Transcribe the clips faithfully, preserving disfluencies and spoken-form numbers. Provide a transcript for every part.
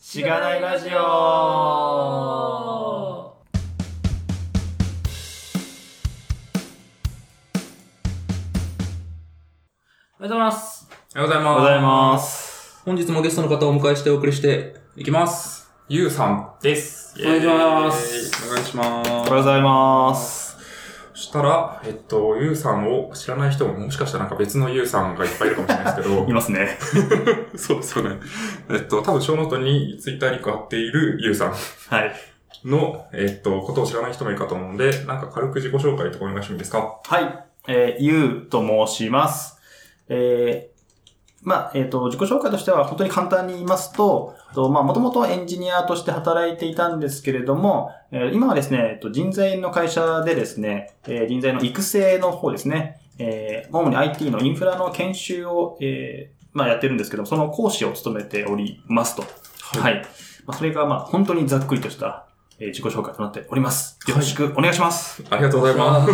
しがないラジオ。 おはようございます。 おはようございます。 おはようございます。 本日もゲストの方をお迎えしてお送りしていきます。ゆうさんです。 お願いします。 お願いします。 おはようございます。 そしたら、えっと、ゆうさんを知らない人ももしかしたらなんか別のゆうさんがいっぱいいるかもしれないですけど。 いますね。 そうですよね。えっと、多分ショーノートにツイッターに貼っているゆうさん。 はい。 の、えっと、ことを知らない人もいるかと思うので、なんか軽く自己紹介とかお願いしてもいいですか？ はい。えー、ゆうと申します。えー、まあ、えっと、自己紹介としては本当に簡単に言いますと、とまあ、もともとエンジニアとして働いていたんですけれども、えー、今はですね、えっと、人材の会社でですね、えー、人材の育成の方ですね、えー、主に アイティー のインフラの研修を、えー、まあ、やってるんですけども、その講師を務めておりますと。はい。はい、まあ、それが、まあ、本当にざっくりとした、えー、自己紹介となっております。よろしくお願いします。 はい、ありがとうございます。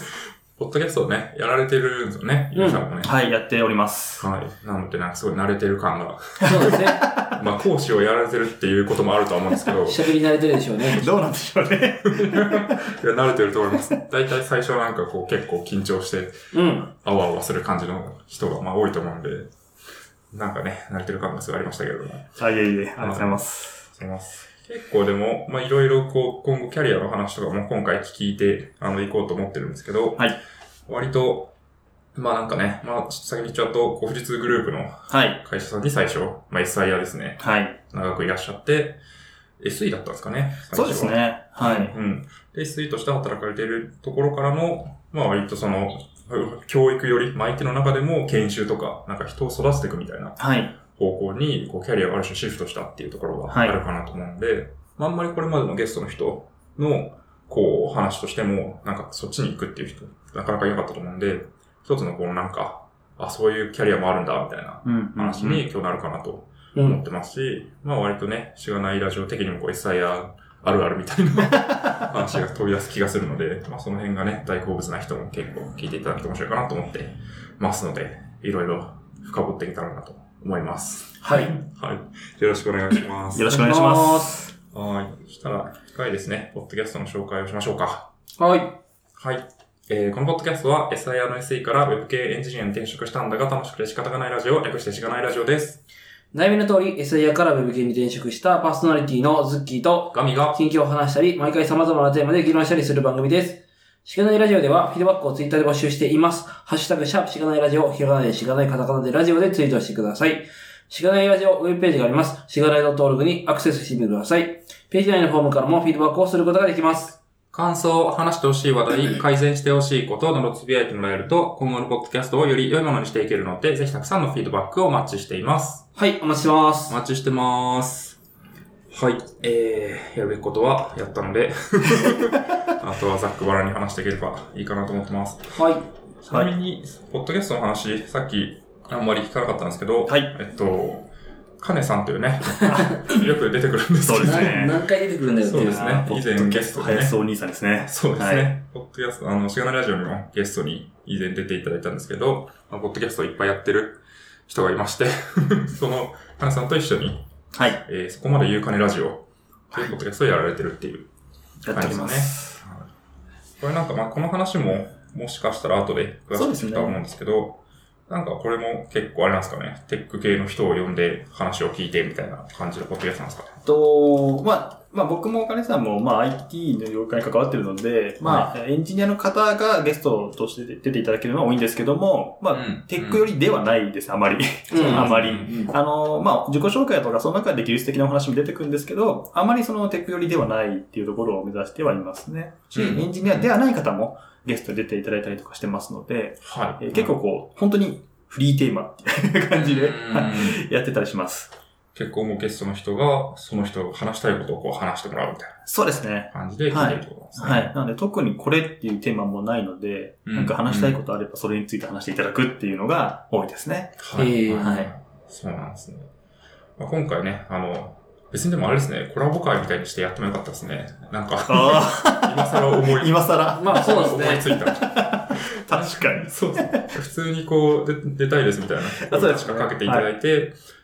ポッドキャストをね、やられてるんですよね、ゆうさんもね。 はい、やっております。 はい。なので、なんかすごい慣れてる感が。 そうですね。 まあ、講師をやられてるっていうこともあるとは思うんですけど。 喋り慣れてるでしょうね。 どうなんでしょうね。 いや、慣れてると思います。だいたい最初なんかこう結構緊張して、 うん。 あわあわする感じの人がまあ多いと思うんで、なんかね、慣れてる感がすごいありましたけどね。 あ、いえいえ、ありがとうございます。 ありがとうございます。結構でも、まあいろいろこう、今後キャリアの話とかも今回聞いて、あの、行こうと思ってるんですけど、 はい。 割と、まあなんかね、まあ、先に言っちゃうと、富士通グループの会社さんに最初、まあ エスアイアール ですね。 はい。 長くいらっしゃって、エスイー だったんですかね。 そうですね。はい。 うん。で、エスイー として働かれているところからの、まあ割とその、教育より、まあ相手の中でも研修とか、なんか人を育てていくみたいな方向に、こうキャリアがある種シフトしたっていうところがあるかなと思うんで、はい、まああんまりこれまでのゲストの人の、こう話としても、なんかそっちに行くっていう人、なかなかいなかったと思うんで、一つのこのなんか、あ、そういうキャリアもあるんだ、みたいな話に今日なるかなと思ってますし、うん、まあ割とね、しがないラジオ的にもこう エスアイアール あるあるみたいな話が飛び出す気がするので、まあその辺がね、大好物な人も結構聞いていただくと面白いかなと思ってますので、いろいろ深掘っていけたらなと思います。 はい。 はい。よろしくお願いします。 よろしくお願いします。 はい。そしたら、一回ですね、ポッドキャストの紹介をしましょうか。 はい。 はい。えー、このポッドキャストは エスアイアール の エスイー から Web 系エンジニアに転職したんだが楽しくて仕方がないラジオ、略してしがないラジオです。 題名の通り エスアイアール から Web 系に転職したパーソナリティのズッキーとガミが近況を話したり、毎回様々なテーマで議論したりする番組です。しがないラジオではフィードバックをツイッターで募集しています。ハッシュタグシャープしがないラジオ、ひらがなでしがないカタカナでラジオでツイートしてください。しがないラジオウェブページがあります。しがない .org にアクセスしてみてください。ページ内のフォームからもフィードバックをすることができます。 感想、話してほしい話題、改善してほしいことなどつぶやいてもらえると、今後のポッドキャストをより良いものにしていけるので、ぜひたくさんのフィードバックをお待ちしています。 はい、お待ちしてます。 お待ちしてます。はい、えー、やるべきことはやったので、あとはざっくばらんに話していければいいかなと思ってます。 はい。 ちなみに、ポッドキャストの話、さっきあんまり聞かなかったんですけど、 はい。 えっと、カネさんというね、よく出てくるんですけど、 そうですね。 何回出てくるんだよっていう。 そうですね。以前ゲストでね。 林お兄さんですね。 そうですね。 はい、 ポッドキャスト、あの、しがないラジオにもゲストに以前出ていただいたんですけど、まあ、ポッドキャストをいっぱいやってる人がいまして、その、カネさんと一緒に、 はい。 えー、そこまで言うカネラジオというポッドキャストをやられてるっていう感じですね。 すね。 これなんか、まあ、この話も、もしかしたら後で詳しく聞くとは思うんですけど、なんかこれも結構あれなんですかね。テック系の人を呼んで話を聞いてみたいな感じのポッドキャストなんですかね。 と、まあ、まあ僕もお金さんもまあ アイティー の業界に関わってるので、まあエンジニアの方がゲストとして出ていただけるのは多いんですけども、まあ、うん、テックよりではないです、あまり。うん、あまり。うん、あの、まあ自己紹介とかその中で技術的なお話も出てくるんですけど、あまりそのテックよりではないっていうところを目指してはいますね。し、うん、エンジニアではない方もゲストで出ていただいたりとかしてますので、はい、えー、結構こう、本当にフリーテーマっていう感じでやってたりします。 結構もうゲストの人が、その人が話したいことをこう話してもらうみたいな。 そうですね。 感じで聞いてるってことですね。 はい。はい。なので特にこれっていうテーマもないので、うん、なんか話したいことあればそれについて話していただくっていうのが多いですね。 はい。 はい。 そうなんですね。まあ、今回ね、あの、別にでもあれですね、コラボ会みたいにしてやってもよかったですね。なんか、今更思い、 今更まあそうですね。 思いついた。 確かに。 そうですね。普通にこう、出たいですみたいな。そうですね。かけていただいて、はい、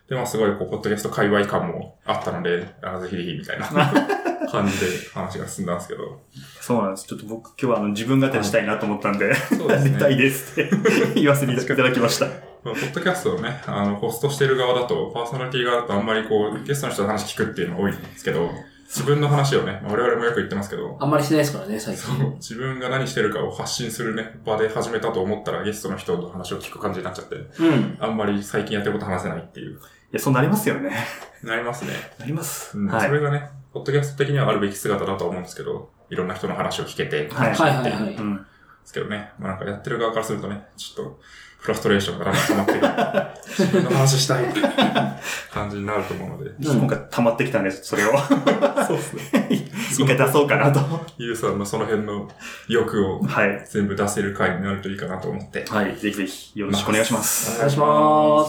で、まあすごいこう、ポッドキャスト界隈感もあったので、あぜひぜひみたいな感じで話が進んだんですけど。 そうなんです。ちょっと僕今日はあの自分語りしたいなと思ったんで、そうですね、出たいですって言わせていただきました。 ポッドキャストをね、あの、ホストしてる側だと、パーソナリティ側だとあんまりこう、ゲストの人の話聞くっていうのが多いんですけど、自分の話をね、我々もよく言ってますけど。 あんまりしないですからね、最近。 そう。自分が何してるかを発信するね、場で始めたと思ったらゲストの人の話を聞く感じになっちゃって。うん。あんまり最近やってること話せないっていう。いや、そうなりますよね。 なりますね。 なります。 うん。はい、それがね、ポッドキャスト的にはあるべき姿だと思うんですけど、いろんな人の話を聞けて、 はい。 はいはいはい。うん。 ですけどね、まあなんかやってる側からするとね、ちょっと、フラストレーションがだんだん溜まってる。自分の話したいって感じになると思うので。 今回溜まってきたんです、それを。そうですね。一回出そうかなと。 ゆうさんのその辺の欲を全部出せる回になるといいかなと思って。 はい。ぜひぜひよろしくお願いします。 お願いします。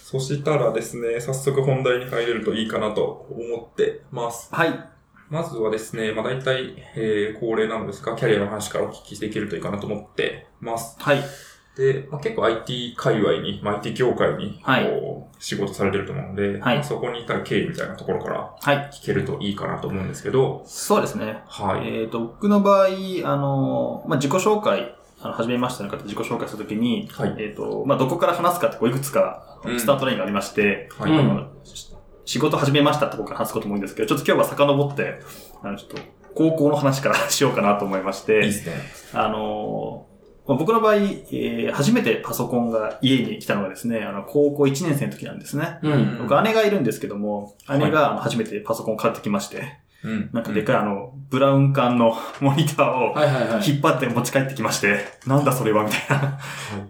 そしたらですね、早速本題に入れるといいかなと思ってます。 はい。 まずはですね、まあ大体、えー、恒例なのですが、キャリアの話からお聞きできるといいかなと思ってます。 はい。 で、まあ、結構 アイティー 界隈に、まあ、アイティー 業界に、 はい、 仕事されてると思うので、 はい、 まあ、そこに至る経緯みたいなところから聞けるといいかなと思うんですけど。 そうですね。 はい。 えっと、僕の場合、あの、まあ、自己紹介、あの、初めましての方自己紹介するときに、はい、えっと、まあ、どこから話すかってこういくつか、スタートラインがありまして、うん、はい、あの仕事始めましたってここから話すことも多いんですけど、ちょっと今日は遡って、あの、ちょっと、高校の話からしようかなと思いまして、 いいですね。 あの、僕の場合、えー、初めてパソコンが家に来たのがですね、あの、高校いちねん生の時なんですね。うん、僕、姉がいるんですけども、姉が初めてパソコンを買ってきまして、うん、なんかでかいあの、ブラウン管のモニターを引っ張って持ち帰ってきまして、はいはいはい、なんだそれはみたいな。はい、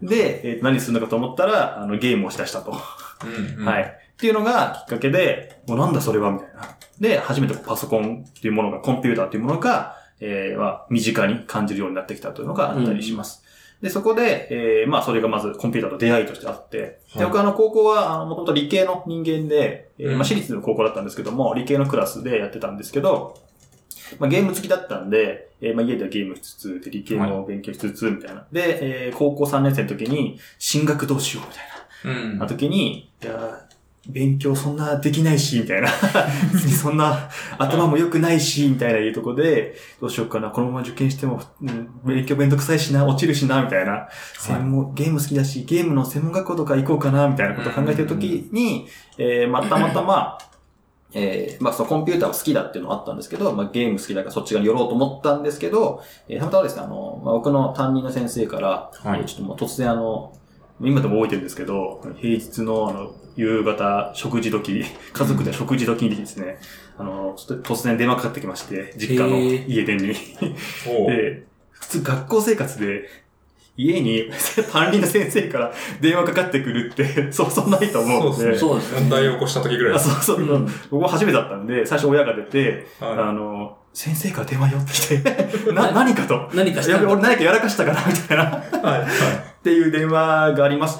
で、えー、何するのかと思ったら、あの、ゲームをしだしたと。うんうん、はい。っていうのがきっかけで、もうなんだそれはみたいな。で、初めてパソコンっていうものが、コンピューターっていうものが、えー、まあ、身近に感じるようになってきたというのがあったりします。うん、で、そこで、えー、まあ、それがまずコンピューターと出会いとしてあって、はい、で、僕はあの、高校は、あの、もともと理系の人間で、えー、まあ、私立の高校だったんですけども、理系のクラスでやってたんですけど、まあ、ゲーム好きだったんで、えー、まあ、家ではゲームしつつ、で、理系も勉強しつつ、みたいな。で、えー、高校さんねん生の時に、進学どうしよう、みたいな。うん。な時に、いや勉強そんなできないし、みたいな。そんな頭も良くないし、みたいないうところで、どうしようかな、このまま受験しても、うん、勉強めんどくさいしな、落ちるしな、みたいな。専門、ゲーム好きだし、ゲームの専門学校とか行こうかな、みたいなことを考えてるときに、えー、またまたま、えー、まあそのコンピューターを好きだっていうのはあったんですけど、まあゲーム好きだからそっち側に寄ろうと思ったんですけど、えー、たまたまですね、あの、まあ僕の担任の先生から、はい、えー、ちょっともう突然あの、今でも覚えてるんですけど、平日のあの、夕方、食事時、家族で食事時にですね、うん、あの、突然電話かかってきまして、実家の家電に。で、普通学校生活で、家に担任の先生から電話かかってくるって、そうそうないと思うので。 そうですね。問題を起こした時ぐらいです。 あ、そうそう。うん、僕は初めてだったんで、最初親が出て、はい、あの、先生から電話寄ってきて、な、何かと。 何かしたやべ、俺何かやらかしたかなみたいな。はい。はい。っていう電話がありまして、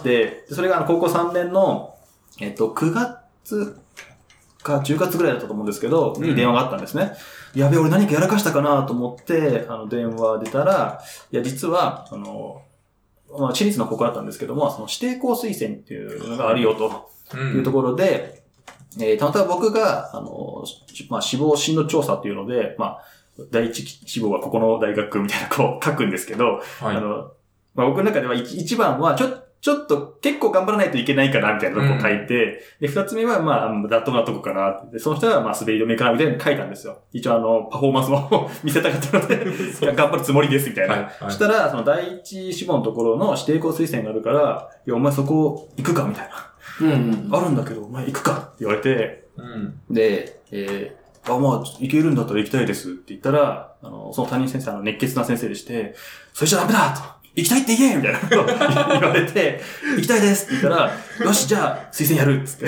それがあの高校さんねんの、えっと、くがつかじゅうがつぐらいだったと思うんですけど、に電話があったんですね。うん、やべ、俺何かやらかしたかなと思って、あの、電話出たら、いや、実は、あの、まあ、私立の高校だったんですけども、その指定校推薦っていうのがあるよと、いうところで、うん、えー、たまたま僕が、あの、まあ、志望進路調査っていうので、まあ、第一志望はここの大学みたいなこう書くんですけど、はい、あの、まあ、僕の中では一, 一番はちょっと、ちょっと結構頑張らないといけないかなみたいなとこを書いて、うん、で、二つ目はまあ、妥当なとこかなって。で、その人はまあ、滑り止めかなみたいなの書いたんですよ。一応あの、パフォーマンスも見せたかったので、頑張るつもりですみたいな。はいはい、そしたら、その第一志望のところの指定校推薦があるから、いや、お前そこ行くかみたいな。うん、うん。あるんだけど、お前行くかって言われて、うん、で、えー、あ、まあ、行けるんだったら行きたいですって言ったら、あの、その担任先生、あの、熱血な先生でして、それじゃダメだと行きたいって言えみたいなことを言われて、行きたいですって言ったら、よし、じゃあ、推薦やるっつって。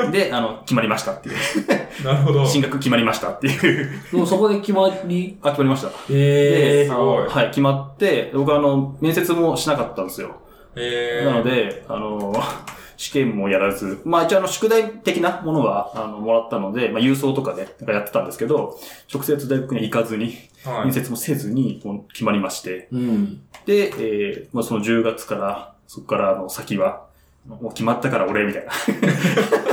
で、あの、決まりましたっていう。 なるほど。 進学決まりましたっていう。 もうそこで決まりあ、決まりました。 へー。 すごい。はい、決まって、僕はあの、面接もしなかったんですよ。へー。なので、あの、試験もやらず、まあ一応あの宿題的なものはあのもらったので、まあ郵送とかでやってたんですけど、直接大学に行かずに、はい、面接もせずに決まりまして、うん、で、えー、まあそのじゅうがつから、そこからの先は、もう決まったから俺みたいな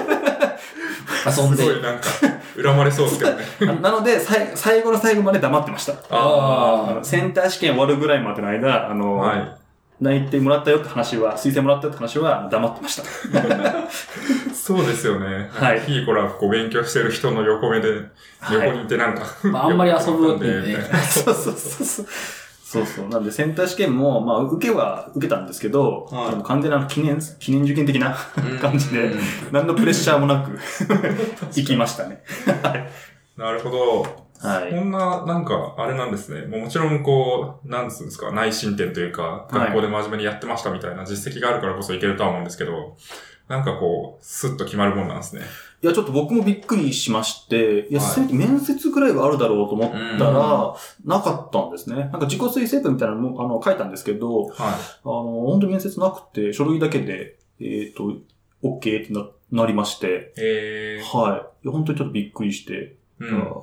遊んで。 すごいなんか、恨まれそうですけどね。 なので、最後の最後まで黙ってました。 ああセンター試験終わるぐらいまでの間、あの、はい、泣いてもらったよって話は、推薦もらったよって話は黙ってました。 そうですよね。 はい。 いい子ら、こう勉強してる人の横目で、横にいてなんか、 はいまあ、あんまり遊ぶってね。 そうそうそうそう。そうそう。なんで、センター試験も、まあ、受けは受けたんですけど、はい、完全な記念、記念受験的な感じで、何のプレッシャーもなく、行きましたね。はい。 なるほど。 はい。 こんな、なんか、あれなんですね。もうもちろん、こう、なんつうんですか、内申点というか、学校で真面目にやってましたみたいな実績があるからこそいけるとは思うんですけど、なんかこう、スッと決まるもんなんですね。 いや、ちょっと僕もびっくりしまして、いや、はい、面接くらいはあるだろうと思ったら、なかったんですね。なんか自己推薦文みたいなのも、あの、書いたんですけど、はい、あの、本当に面接なくて、書類だけで、えっと、OK ってな、なりまして、 えー、 はい。いや、本当にちょっとびっくりして、うん、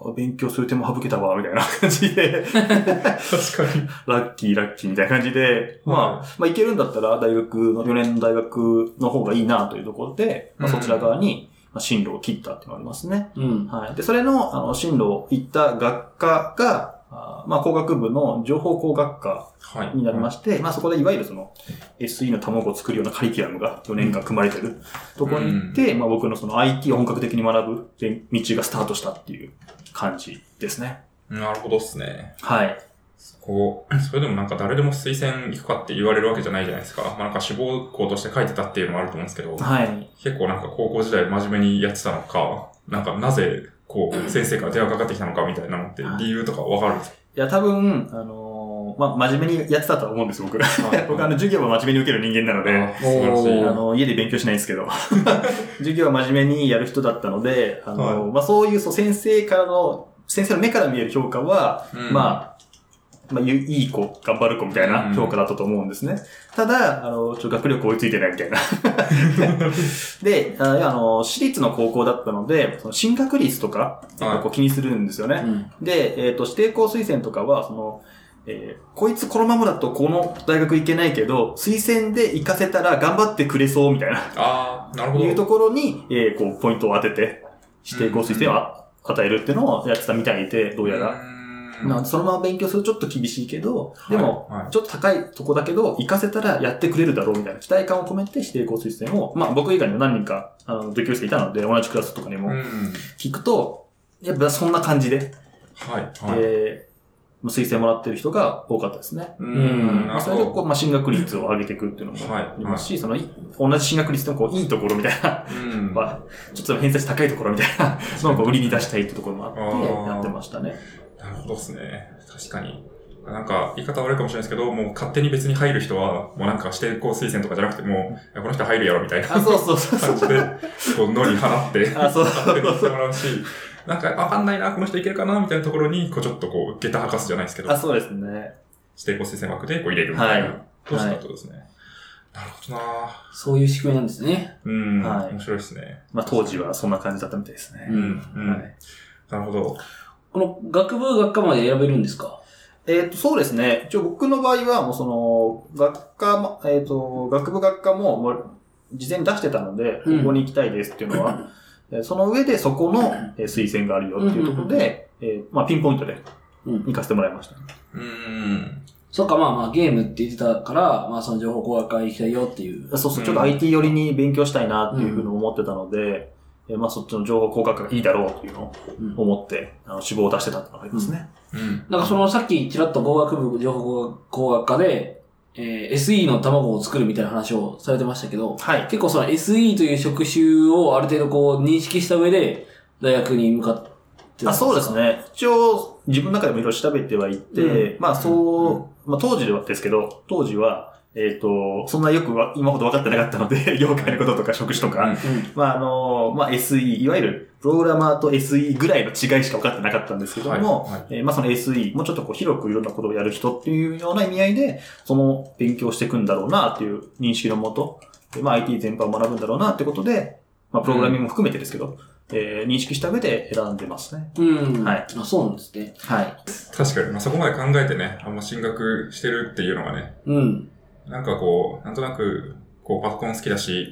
勉強する手も省けたわ、みたいな感じで。 確かに。 ラッキー、ラッキーみたいな感じで、まあ、はい、まあ、いけるんだったら、大学の、よねんの大学の方がいいな、というところで、まあ、そちら側に、進路を切ったっていうのがありますね。 うん。 はい。で、それの、あの、進路を行った学科が、あまあ、工学部の情報工学科になりまして、はい、まあ、そこでいわゆるその、エスイー の卵を作るようなカリキュラムがよねんかん組まれてるところに行って、うん、まあ、僕のその アイティー を本格的に学ぶ道がスタートしたっていう感じですね。 なるほどっすね。 はい。 こう、それでもなんか誰でも推薦行くかって言われるわけじゃないじゃないですか。まあなんか志望校として書いてたっていうのもあると思うんですけど、 はい。 結構なんか高校時代真面目にやってたのか、なんかなぜ、こう、先生から電話かかってきたのかみたいなのって理由とかわかるんですか？ いや、多分、あのー、まあ、真面目にやってたと思うんです、僕。僕、あの、授業は真面目に受ける人間なので、ああの、家で勉強しないんですけど、授業は真面目にやる人だったので、あのー、はい、まあ、そういう、そう、先生からの、先生の目から見える評価は、うん、まあ、まあ、いい子、頑張る子みたいな評価だったと思うんですね。うん、ただ、あの、ちょ、学力追いついてないみたいな。で、あの、私立の高校だったので、その進学率とか、やっぱこう気にするんですよね。うん、で、えっと、指定校推薦とかは、その、えー、こいつこのままだとこの大学行けないけど、推薦で行かせたら頑張ってくれそうみたいな。 ああ、なるほど。 いうところに、えー、こう、ポイントを当てて、指定校推薦を与えるっていうのをやってたみたいで、どうやら。まあ、そのまま勉強するとちょっと厳しいけど、でも、ちょっと高いとこだけど、行かせたらやってくれるだろうみたいな期待感を込めて指定校推薦を、まあ僕以外にも何人か、あの、同級生いたので、同じクラスとかにも聞くと、やっぱそんな感じで、 はい、はい。 えー、推薦もらってる人が多かったですね。 うん。 まあ、それでこう、まあ進学率を上げていくっていうのもありますし、はいはい、その、同じ進学率でもこう、いいところみたいな、うん、まあ、ちょっと偏差値高いところみたいなのをこう売りに出したいってところもあって、やってましたね。 なるほどですね。確かに。なんか、言い方悪いかもしれないですけど、もう勝手に別に入る人は、もうなんか指定校推薦とかじゃなくても、この人入るやろみたいな。 あ、そうそうそう。 感じで、こう、野に放って、 あ、そう勝手にしてもらうし、なんか、わかんないな、この人いけるかな、みたいなところに、こう、ちょっとこう、下駄吐かすじゃないですけど。 あ、そうですね。 指定校推薦枠でこう入れるみたいな。どうしたことですね。なるほどな。 そういう仕組みなんですね。 うん。はい。面白いですね。 まあ、当時はそんな感じだったみたいですね。 うん。うん。はい、なるほど。 この学部学科まで選べるんですか？ えっと、そうですね。一応僕の場合は、もうその、学科、えっと、学部学科も、もう、事前に出してたので、ここに行きたいですっていうのは、うん、その上でそこの推薦があるよっていうところで、うんうんうん、えー、まあ、ピンポイントで行かせてもらいました、ね。 うん。うんそっか、まあまあ、ゲームって言ってたから、まあ、その情報工学科行きたいよっていう。 そうそう、ちょっと アイティー 寄りに勉強したいなっていうふうに思ってたので、うん、まあ、そっちの情報工学科がいいだろうというのを思って、うん、あの志望を出してたってのがありますね。 うん。うん、なんかその、さっきちらっと工学部情報工学科で、えー、エスイー の卵を作るみたいな話をされてましたけど、 はい。 結構その エスイー という職種をある程度こう認識した上で、大学に向かってあ、そうですね。一応、自分の中でもいろいろ調べてはいて、うん、まあそう、うん、まあ当時ではですけど、当時は、えっ、ー、と、そんなよく今ほど分かってなかったので、業界のこととか職種とか、うん、まああの、まあ エスイー、いわゆるプログラマーと エスイー ぐらいの違いしか分かってなかったんですけども、はいはい、えー、まあその エスイー、もうちょっとこう広くいろんなことをやる人っていうような意味合いで、その勉強していくんだろうなっていう認識のもと、まあ アイティー 全般を学ぶんだろうなってことで、まあプログラミングも含めてですけど、うん、えー、認識した上で選んでますね。 うん。はい。あ、そうなんですね。 はい。 確かに、まあ、そこまで考えてね、あんま進学してるっていうのがね。 うん。 なんかこう、なんとなく、こう、パソコン好きだし、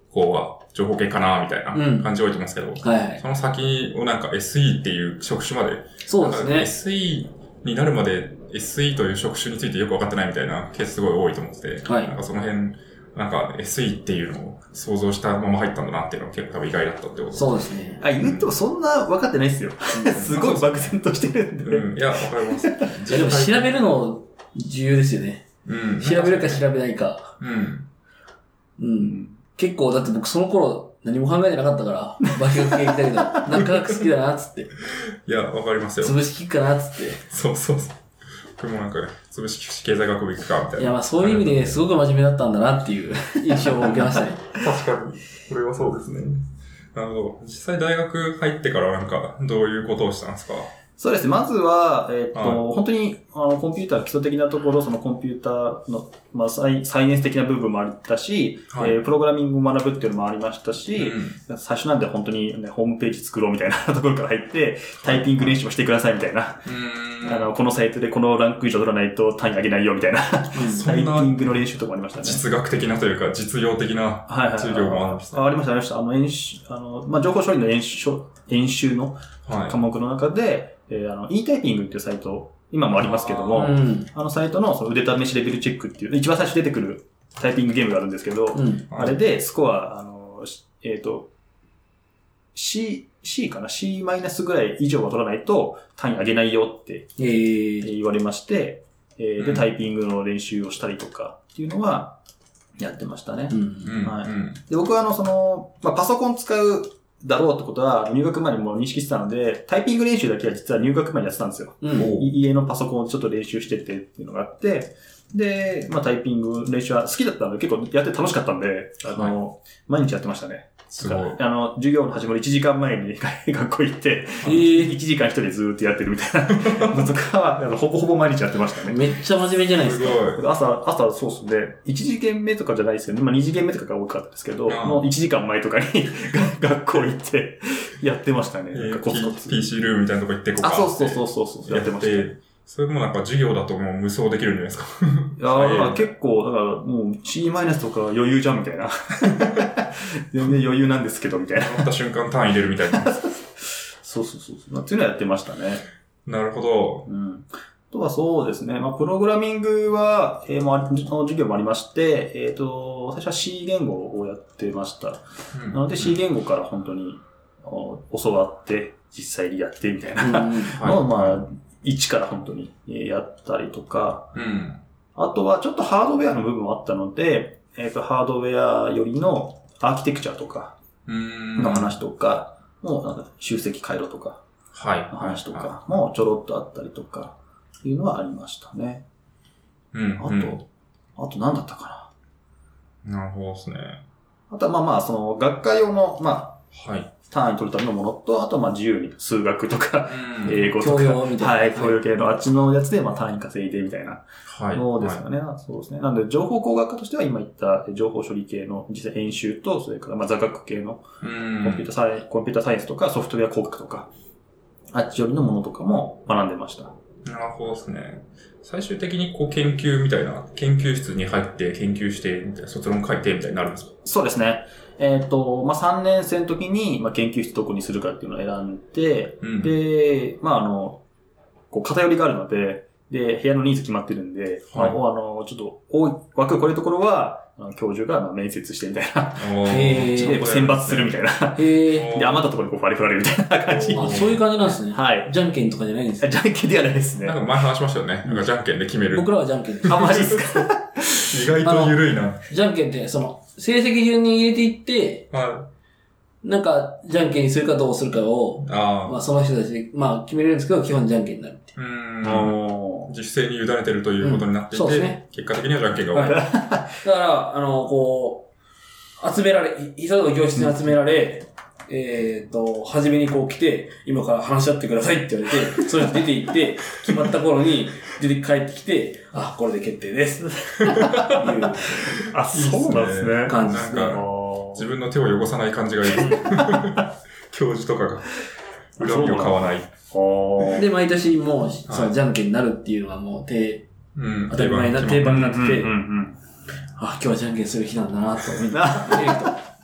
校は情報系かなみたいな感じを置いてますけど、うん、はいはい、その先をなんか エスイー っていう職種まで、 そうですね。 エスイー になるまで エスイー という職種についてよくわかってないみたいなケースすごい多いと思ってて、はい、なんかその辺、なんか エスイー っていうのを想像したまま入ったんだなっていうのは結構多分意外だったってこと。 そうですね。 あ、言ってもそんな分かってないですよ。すごい漠然としてるんで。 うん、いや、わかります。いやでも調べるの重要ですよね。うん。調べるか調べないか。うん。うん。結構、だって僕その頃何も考えてなかったから、化学系行ったけど、なんか科学好きだなっつって。 いや、わかりますよ。 潰し聞くかなっつって。 そうそうそう。これもなんかね、潰し経済学部行くか、みたいな。 いや、まあそういう意味でね、すごく真面目だったんだなっていう印象を受けましたね。 確かに。これはそうですね。なるほど。実際大学入ってからなんか、どういうことをしたんですか？ そうですね。まずは、えっと、はい、本当に、あの、コンピューター基礎的なところ、そのコンピューターの、まあ、サイ、サイエンス的な部分もあったし、はい、えー、プログラミングを学ぶっていうのもありましたし、うん、最初なんで本当に、ね、ホームページ作ろうみたいなところから入って、タイピング練習をしてくださいみたいな。あの、このサイトでこのランク以上取らないと単位上げないよみたいな。タイピングの練習とかもありましたね。 実学的なというか、実用的な授業もありました、ね。 はいはいはい、あ、ありました、ありました。あの、演習、あの、まあ、情報処理の演習、演習の科目の中で、はい、えー、あの、e タイピングっていうサイト、今もありますけども、あ,、うん、あのサイトのその腕試しレベルチェックっていう、一番最初出てくるタイピングゲームがあるんですけど、うん、あれでスコア、あの、えっ、ー、と、C、C かな ?C マイナスぐらい以上は取らないと単位上げないよって言われまして、えー、で、タイピングの練習をしたりとかっていうのはやってましたね。うんはいうん、で僕はあの、その、まあ、パソコン使うだろうってことは入学前にもう認識してたので、タイピング練習だけは実は入学前にやってたんですよ。うん、家のパソコンをちょっと練習しててっていうのがあって、で、まあタイピング練習は好きだったので結構やって楽しかったんで、あの、はい、毎日やってましたね。すごい。あの、授業の始まるいちじかんまえに学校行って、えー、いちじかん一人でずーっとやってるみたいなのとかは、あのほぼほぼ毎日やってましたね。 めっちゃ真面目じゃないですか。すごい。朝、朝そうっすね。いちじけんめとかじゃないですけど、まあにじけんめとかが多かったですけど、もういちじかんまえとかに学校行ってやってましたね。なんかコツコツ。 ピーシー ルームみたいなとこ行ってこうか。 あ、そうそうそうそうそう。やってました。 それもなんか授業だともう無双できるんじゃないですか。 いやー、結構、だからもう C マイナスとか余裕じゃんみたいな。全然余裕なんですけど、みたいな。 終った瞬間単位入れるみたいな。 そうそうそう。っていうのはやってましたね。 なるほど。 うん。あとはそうですね。まあ、プログラミングは、えー、まあ、授業もありまして、えっ、ー、と、最初は C 言語をやってました。うん、なので C 言語から本当に、うん、教わって、実際にやってみたいなのを、うん、まあ、一から本当にやったりとか、うん、あとはちょっとハードウェアの部分もあったので、えっと、ハードウェアよりのアーキテクチャとかの話とか、もうなんか集積回路とかの話とかもちょろっとあったりとかっていうのはありましたね。うん、あと、うん、あと何だったかな。なるほどですね。 あとはまあまあ、その学科用の、まあ、はい。単位取るためのものと、あとはまあ自由に数学とか、うん、英語とか、教養みたいな。はい、教養系のあっちのやつでまあ単位稼いでみたいな。はい。そうですよね、はい。そうですね。なので情報工学科としては今言った情報処理系の実際演習と、それからまあ座学系のコンピュータサイエンス、コンピュータサイエンスとかソフトウェア工学とか、あっちよりのものとかも学んでました。 なるほどですね。最終的にこう研究みたいな、研究室に入って研究して、みたいな卒論書いてみたいになるんですか？ そうですね。えっ、ー、と、まあ、さんねん生の時に、まあ、研究室どこにするかっていうのを選んで、うん、で、まあ、あの、こう、偏りがあるので、で、部屋の人数決まってるんで、はい、まあ、あの、ちょっと、多い、枠、これところは、教授が面接してみたいな。へで、選抜するみたいな。へで、余ったところにこう、割り振られるみたいな感じ。 あ、そういう感じなんですね。 はい。 じゃんけんとかじゃないんですか？ じゃんけんではないですね。 なんか前話しましたよね。なんかじゃんけんで決める。 僕らはじゃんけんです。 あ、マジですか？ 意外と緩いな。 じゃんけんって、その、成績順に入れていって、はい。なんか、じゃんけんにするかどうするかを、あまあ、その人たちで、まあ、決めれるんですけど、基本じゃんけんになるって。うん。 実勢に委ねてるということになっていて、うん、そうですね。結果的にはじゃんけんが多い。 だから、あの、こう、集められ、一度の教室に集められ、うん、えっと、初めにこう来て、今から話し合ってくださいって言われて、それ出て行って、決まった頃に出て帰ってきて、あ、これで決定です。 あ、そうなんですね。 感じですね。 自分の手を汚さない感じがいい。教授とかが恨みを買わない。 で、毎年もう、そのじゃんけんになるっていうのはもう定、うん、当たり前な定番になってて、うんうんうん、あ、今日はじゃんけんする日なんだなと、みんな、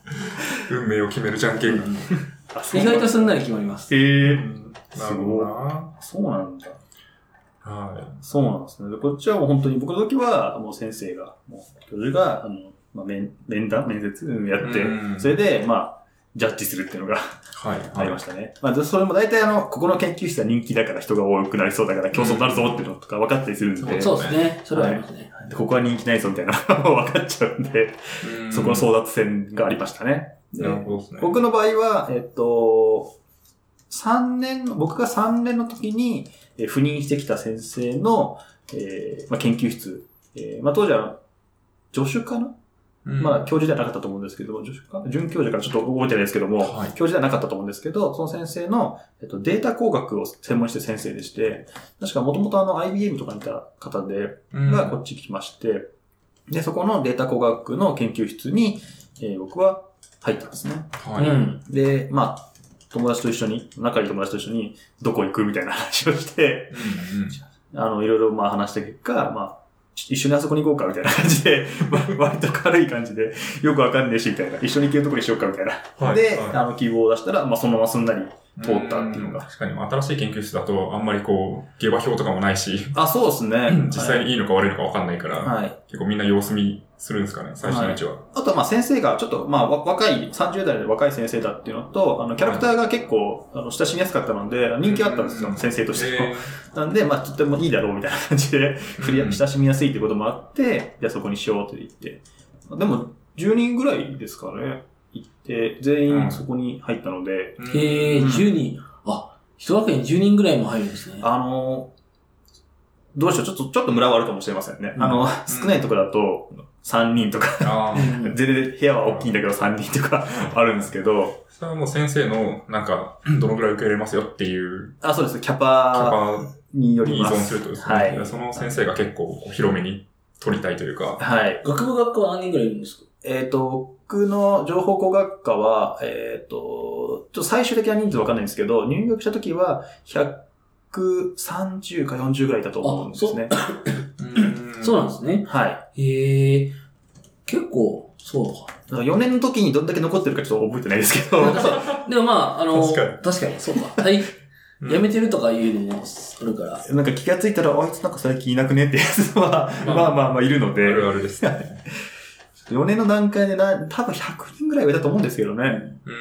運命を決めるじゃんけんが。 意外とすんなり決まります。 へえー。 なるほどな。 そうなんだ。 はい。 そうなんですね。こっちはもう本当に、僕の時はもう先生が、もう教授が、あの、まあ、面、面談面接やって、それで、まあ、ジャッジするっていうのが、はい、ありましたね。まあ、それも大体あの、ここの研究室は人気だから人が多くなりそうだから競争になるぞっていうのとか分かったりするんで。 そうですね。それはありますね。 はい、ここは人気ないぞみたいなのがもう分かっちゃうんで、うんそこの争奪戦がありましたね。 なるほどですね。 僕の場合は、えっと、さんねん、僕がさんねんの時に赴任してきた先生の、えーまあ、研究室、えーまあ、当時は助手かな、うん、まあ、教授ではなかったと思うんですけど、助手か准教授からちょっと覚えてないですけども、はい、教授ではなかったと思うんですけど、その先生の、えっと、データ工学を専門にして先生でして、確かもともとあの アイビーエム とかにいた方で、うん、がこっち来まして、で、そこのデータ工学の研究室に、えー、僕は入ったんですね。はい。うん、で、まあ、友達と一緒に、仲いい友達と一緒に、どこ行くみたいな話をして、うんうん、あの、いろいろまあ話した結果、まあ、一緒にあそこに行こうかみたいな感じで、割と軽い感じで、よくわかんねえし、みたいな。一緒に行けるとこにしようかみたいな。はい、で、はい、あの、希望を出したら、まあ、そのまますんなり通ったっていうのが。 確かに、新しい研究室だと、あんまりこう、下馬評とかもないし。 あ、そうですね。 実際にいいのか悪いのかわかんないから、はい、結構みんな様子見するんですかね、最初のうちは。はい、 あとはまあ先生がちょっとまあ若い、さんじゅう代で若い先生だっていうのと、あのキャラクターが結構、あの親しみやすかったので、人気あったんですよ、先生としても。なんで、まあとてもいいだろうみたいな感じで、親しみやすいってこともあって、じゃあそこにしようって言って。でも、じゅうにんぐらいですかね。行って、全員そこに入ったので。 うん、へー、じゅうにん。あ、一学年じゅうにんぐらいも入るんですね。 あの、どうしよう、ちょっと、ちょっとムラはあるかもしれませんね。うん、あの、少ないところだと、さんにんとか、全然部屋は大きいんだけどさんにんとかあるんですけど。 それはもう先生の、なんか、どのぐらい受け入れますよっていう。 あ、そうです。キャパによります。 依存するとですね。はい。その先生が結構広めに取りたいというか。 はい。学部学科は何人ぐらいいるんですか？ えっと、僕の情報工学科は、えっと、ちょっと最終的な人数わかんないんですけど、入学した時はひゃくさんじゅうかよんじゅうぐらいだと思うんですね。 そうなんですね。 はい。 へえ。結構、そうか。よねんの時にどんだけ残ってるかちょっと覚えてないですけど。 でもまあ、あの、確かに、確かにそうか。はい。辞めてるとかいうのもあるから。 なんか気がついたら、あいつなんか最近いなくねってやつは、まあまあまあいるので。 あるあるですね。 よねんの段階でな、多分ひゃくにんぐらい上だと思うんですけどね。 うん。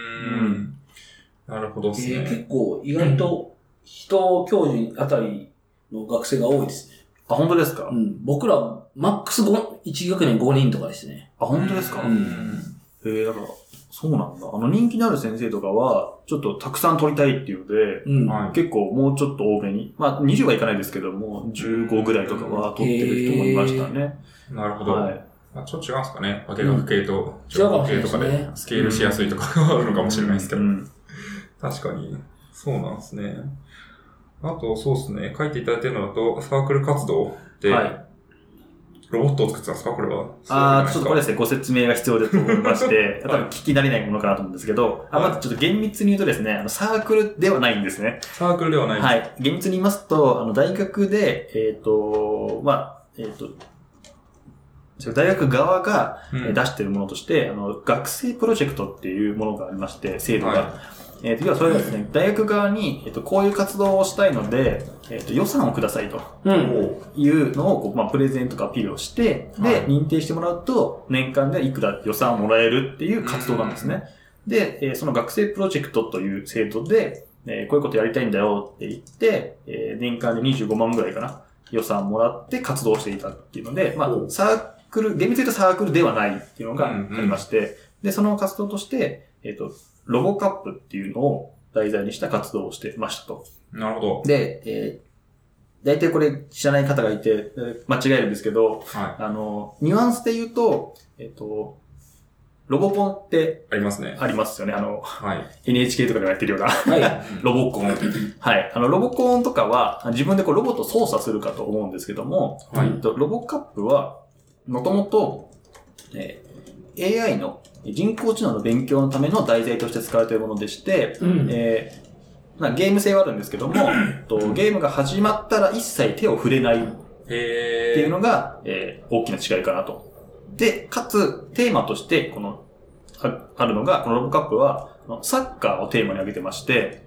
なるほどですね。 えー、結構意外と人教授あたりの学生が多いですね。 あ、本当ですか？ うん。僕ら、マックスご、いち学年ごにんとかですね。 あ、本当ですか？ うん。 えー、だから、そうなんだ。あの人気のある先生とかは、ちょっとたくさん取りたいっていうので、うんはい、結構もうちょっと多めに、まあにじゅうはいかないですけども、じゅうごぐらいとかは取ってる人もいましたね。 なるほど。はい。まあ、ちょっと違うんですかね。化学系と情報系とかでスケールしやすいとかがあるのかもしれないですけど。うんうん、確かに。そうなんですね。あと、そうですね。書いていただいているのだと、サークル活動で、はい、ロボットを作ってたんですかこれは。 ああ、ちょっとこれですね、ご説明が必要だと思いまして、多分聞き慣れないものかなと思うんですけど、はい、あまずちょっと厳密に言うとですね、あのサークルではないんですね。 サークルではないんです。 はい。厳密に言いますと、あの、大学で、えっと、まあ、えっと、大学側が出しているものとして、うん、あの、学生プロジェクトっていうものがありまして、制度が。はい、えっと、要はそれがですね、大学側に、えっと、こういう活動をしたいので、えっと、予算をくださいと。いうのを、こう、まあ、プレゼンとかアピールをして、で、はい、認定してもらうと、年間でいくら予算をもらえるっていう活動なんですね。うん、で、えー、その学生プロジェクトという制度で、えー、こういうことやりたいんだよって言って、えー、年間でにじゅうごまんぐらいかな。予算もらって活動していたっていうので、まあ、サークル、厳密に言うとサークルではないっていうのがありまして、うんうん、で、その活動として、えっと、ロボカップっていうのを題材にした活動をしてましたと。 なるほど。 で、えー、大体これ知らない方がいて、間違えるんですけど、はい、あの、ニュアンスで言うと、えっと、ロボコンって、 ありますね。 ありますよね。あの、 はい、 エヌエイチケー とかでもやってるような、はい、ロボコン。はい。あの、ロボコンとかは、自分でこうロボットを操作するかと思うんですけども、はい、ロボカップは、もともと、えー、エーアイ の人工知能の勉強のための題材として使われているものでして、うん、えーまあ、ゲーム性はあるんですけども、とゲームが始まったら一切手を触れないっていうのが、えー、大きな違いかなと。で、かつ、テーマとして、この、 あるのが、このロボカップは、サッカーをテーマに挙げてまして、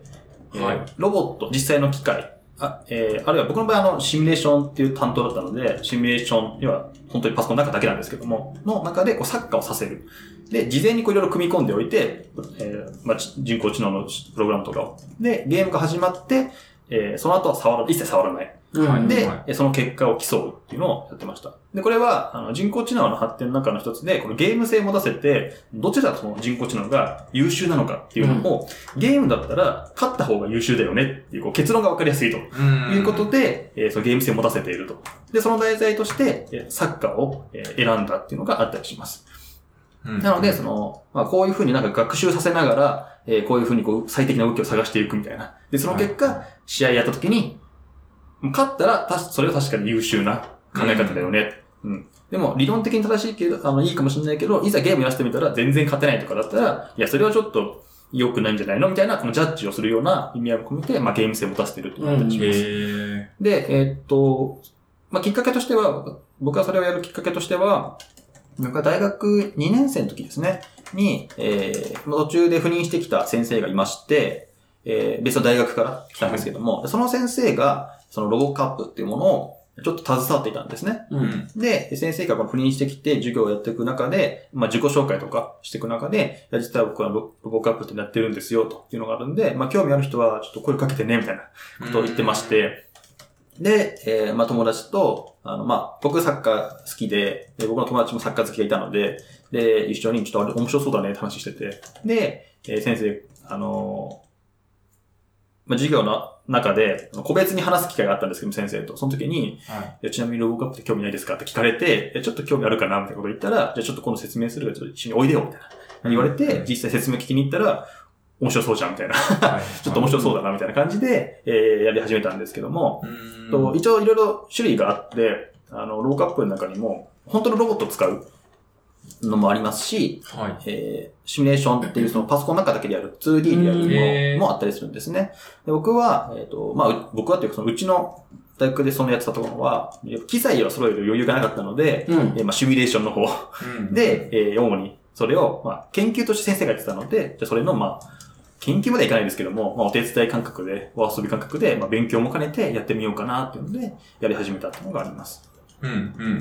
はい、ロボット、実際の機械、あ、えー、あるいは僕の場合あの、シミュレーションっていう担当だったので、シミュレーションには本当にパソコンの中だけなんですけども、の中でこうサッカーをさせる。で、事前にこういろいろ組み込んでおいて、えー、まあ、人工知能のプログラムとかを。で、ゲームが始まって、えー、その後は触ら、一切触らない。うん、で、はい、その結果を競うっていうのをやってました。で、これは、あの、人工知能の発展の中の一つで、このゲーム性を持たせて、どちらその人工知能が優秀なのかっていうのを、うん、ゲームだったら、勝った方が優秀だよねっていう、こう結論が分かりやすいということで、えー、そのゲーム性を持たせていると。で、その題材として、サッカーを選んだっていうのがあったりします。うん、なので、その、まあ、こういうふうになんか学習させながら、えー、こういうふうにこう最適な動きを探していくみたいな。で、その結果、はい、試合やった時に、勝ったら、たそれは確かに優秀な考え方だよね。うん。うん、でも、理論的に正しいけど、あの、いいかもしれないけど、いざゲームやらせてみたら全然勝てないとかだったら、いや、それはちょっと良くないんじゃないのみたいな、このジャッジをするような意味合いを込めて、まあ、ゲーム性を持たせているという形です。うん、で、えー、っと、まあ、きっかけとしては、僕がそれをやるきっかけとしては、僕は大学にねん生の時ですね、に、えー、途中で赴任してきた先生がいまして、えー、別の大学から来たんですけども、その先生が、そのロボカップっていうものをちょっと携わっていたんですね。うん、で、先生がこの赴任してきて授業をやっていく中で、まあ自己紹介とかしていく中で、いや実は僕はロボカップってやってるんですよというのがあるんで、まあ興味ある人はちょっと声かけてねみたいなことを言ってまして、で、えー、まあ友達と、あの、まあ僕サッカー好きで、で僕の友達もサッカー好きがいたので、で、一緒にちょっと面白そうだねって話してて、で、えー、先生、あのー、まあ、授業の中で、個別に話す機会があったんですけど、先生と。その時に、はい、いやちなみにロボカップって興味ないですかって聞かれて、ちょっと興味あるかなみたいなこと言ったら、じゃあちょっと今度説明するからちょっと一緒においでよみたいな。言われて、実際説明聞きに行ったら、面白そうじゃんみたいな。はい、ちょっと面白そうだなみたいな感じで、えー、やり始めたんですけども、と一応いろいろ種類があって、あの、ロボカップの中にも、本当のロボットを使うのもありますし、はい、えー、シミュレーションっていうそのパソコンの中だけでやる ツーディー でやるものもあったりするんですね。で僕は、えっと、まあ、僕はっていうかそのうちの大学でそのやってたところは、機材を揃える余裕がなかったので、うん、えー、まあ、シミュレーションの方で、えー、主にそれを、まあ、研究として先生がやってたので、じゃそれの、まあ、研究まではいかないですけども、まあ、お手伝い感覚で、お遊び感覚で、まあ、勉強も兼ねてやってみようかなっていうので、やり始めたっていうのがあります。うん、うん。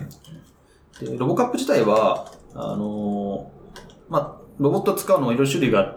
で、ロボカップ自体は、あのー、まあ、ロボット使うのもいろいろ種類があって、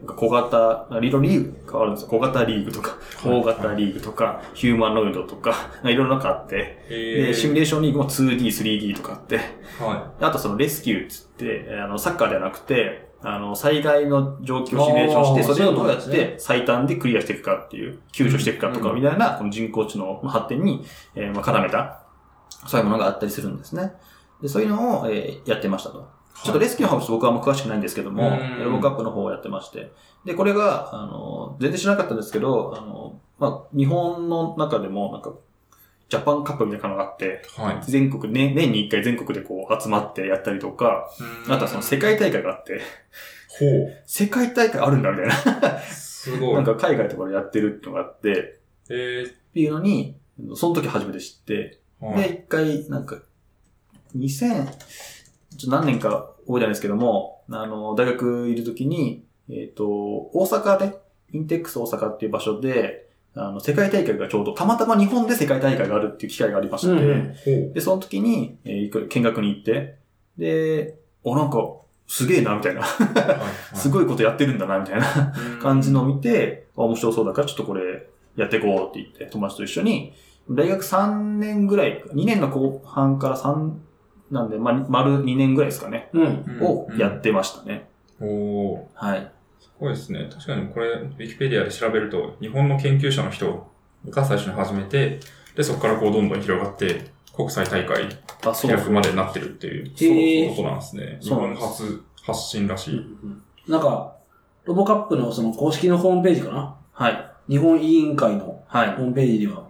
小型、いろいろリーグがあるんですよ。小型リーグとか、大型リーグとか、はいはい、ヒューマノイドとか、いろいろなんかあって、で、シミュレーションリーグも ツーディー、スリーディー とかあって、はい、あとそのレスキューつって、あの、サッカーではなくて、あの、災害の状況をシミュレーションして、それをどうやって最短でクリアしていくかっていう、救助していくかとかみたいな、この人工知能の発展に、えー、まあ、絡めた、そういうものがあったりするんですね。で、そういうのを、えー、やってましたと。ちょっとレスキューの方は僕はあんま詳しくないんですけども、ロボカップの方をやってまして。で、これが、あの、全然知らなかったんですけど、あの、まあ、日本の中でも、なんか、ジャパンカップみたいなのがあって、はい、全国、ね、年に一回全国でこう集まってやったりとか、あとはその世界大会があって、ほう。世界大会あるんだみたいな。すごい。なんか海外とかでやってるっていうのがあって、えー、っていうのに、その時初めて知って、はい、で、一回、なんか、にせん、ちょ何年か覚えてないんですけども、あの、大学いるときに、えっと、大阪で、インテックス大阪っていう場所で、あの、世界大会がちょうど、たまたま日本で世界大会があるっていう機会がありまして、うん、で、その時に、えー、見学に行って、で、お、なんか、すげえな、みたいな。すごいことやってるんだな、みたいな感じのを見て、面白そうだからちょっとこれ、やっていこうって言って、友達と一緒に、大学さんねんぐらい、にねんの後半からさん、なんで、まあ、丸にねんぐらいですかね。うん。をやってましたね。 うん、おー。 はい。 すごいですね。確かにこれ、ウィキペディアで調べると、日本の研究者の人が最初に始めて、で、そこからこうどんどん広がって、国際大会開くまでになってるっていう、そういうことなんですね。日本初発信らしい。うん、 なんか、ロボカップのその公式のホームページかな？ はい。 日本委員会のホームページでは、はい、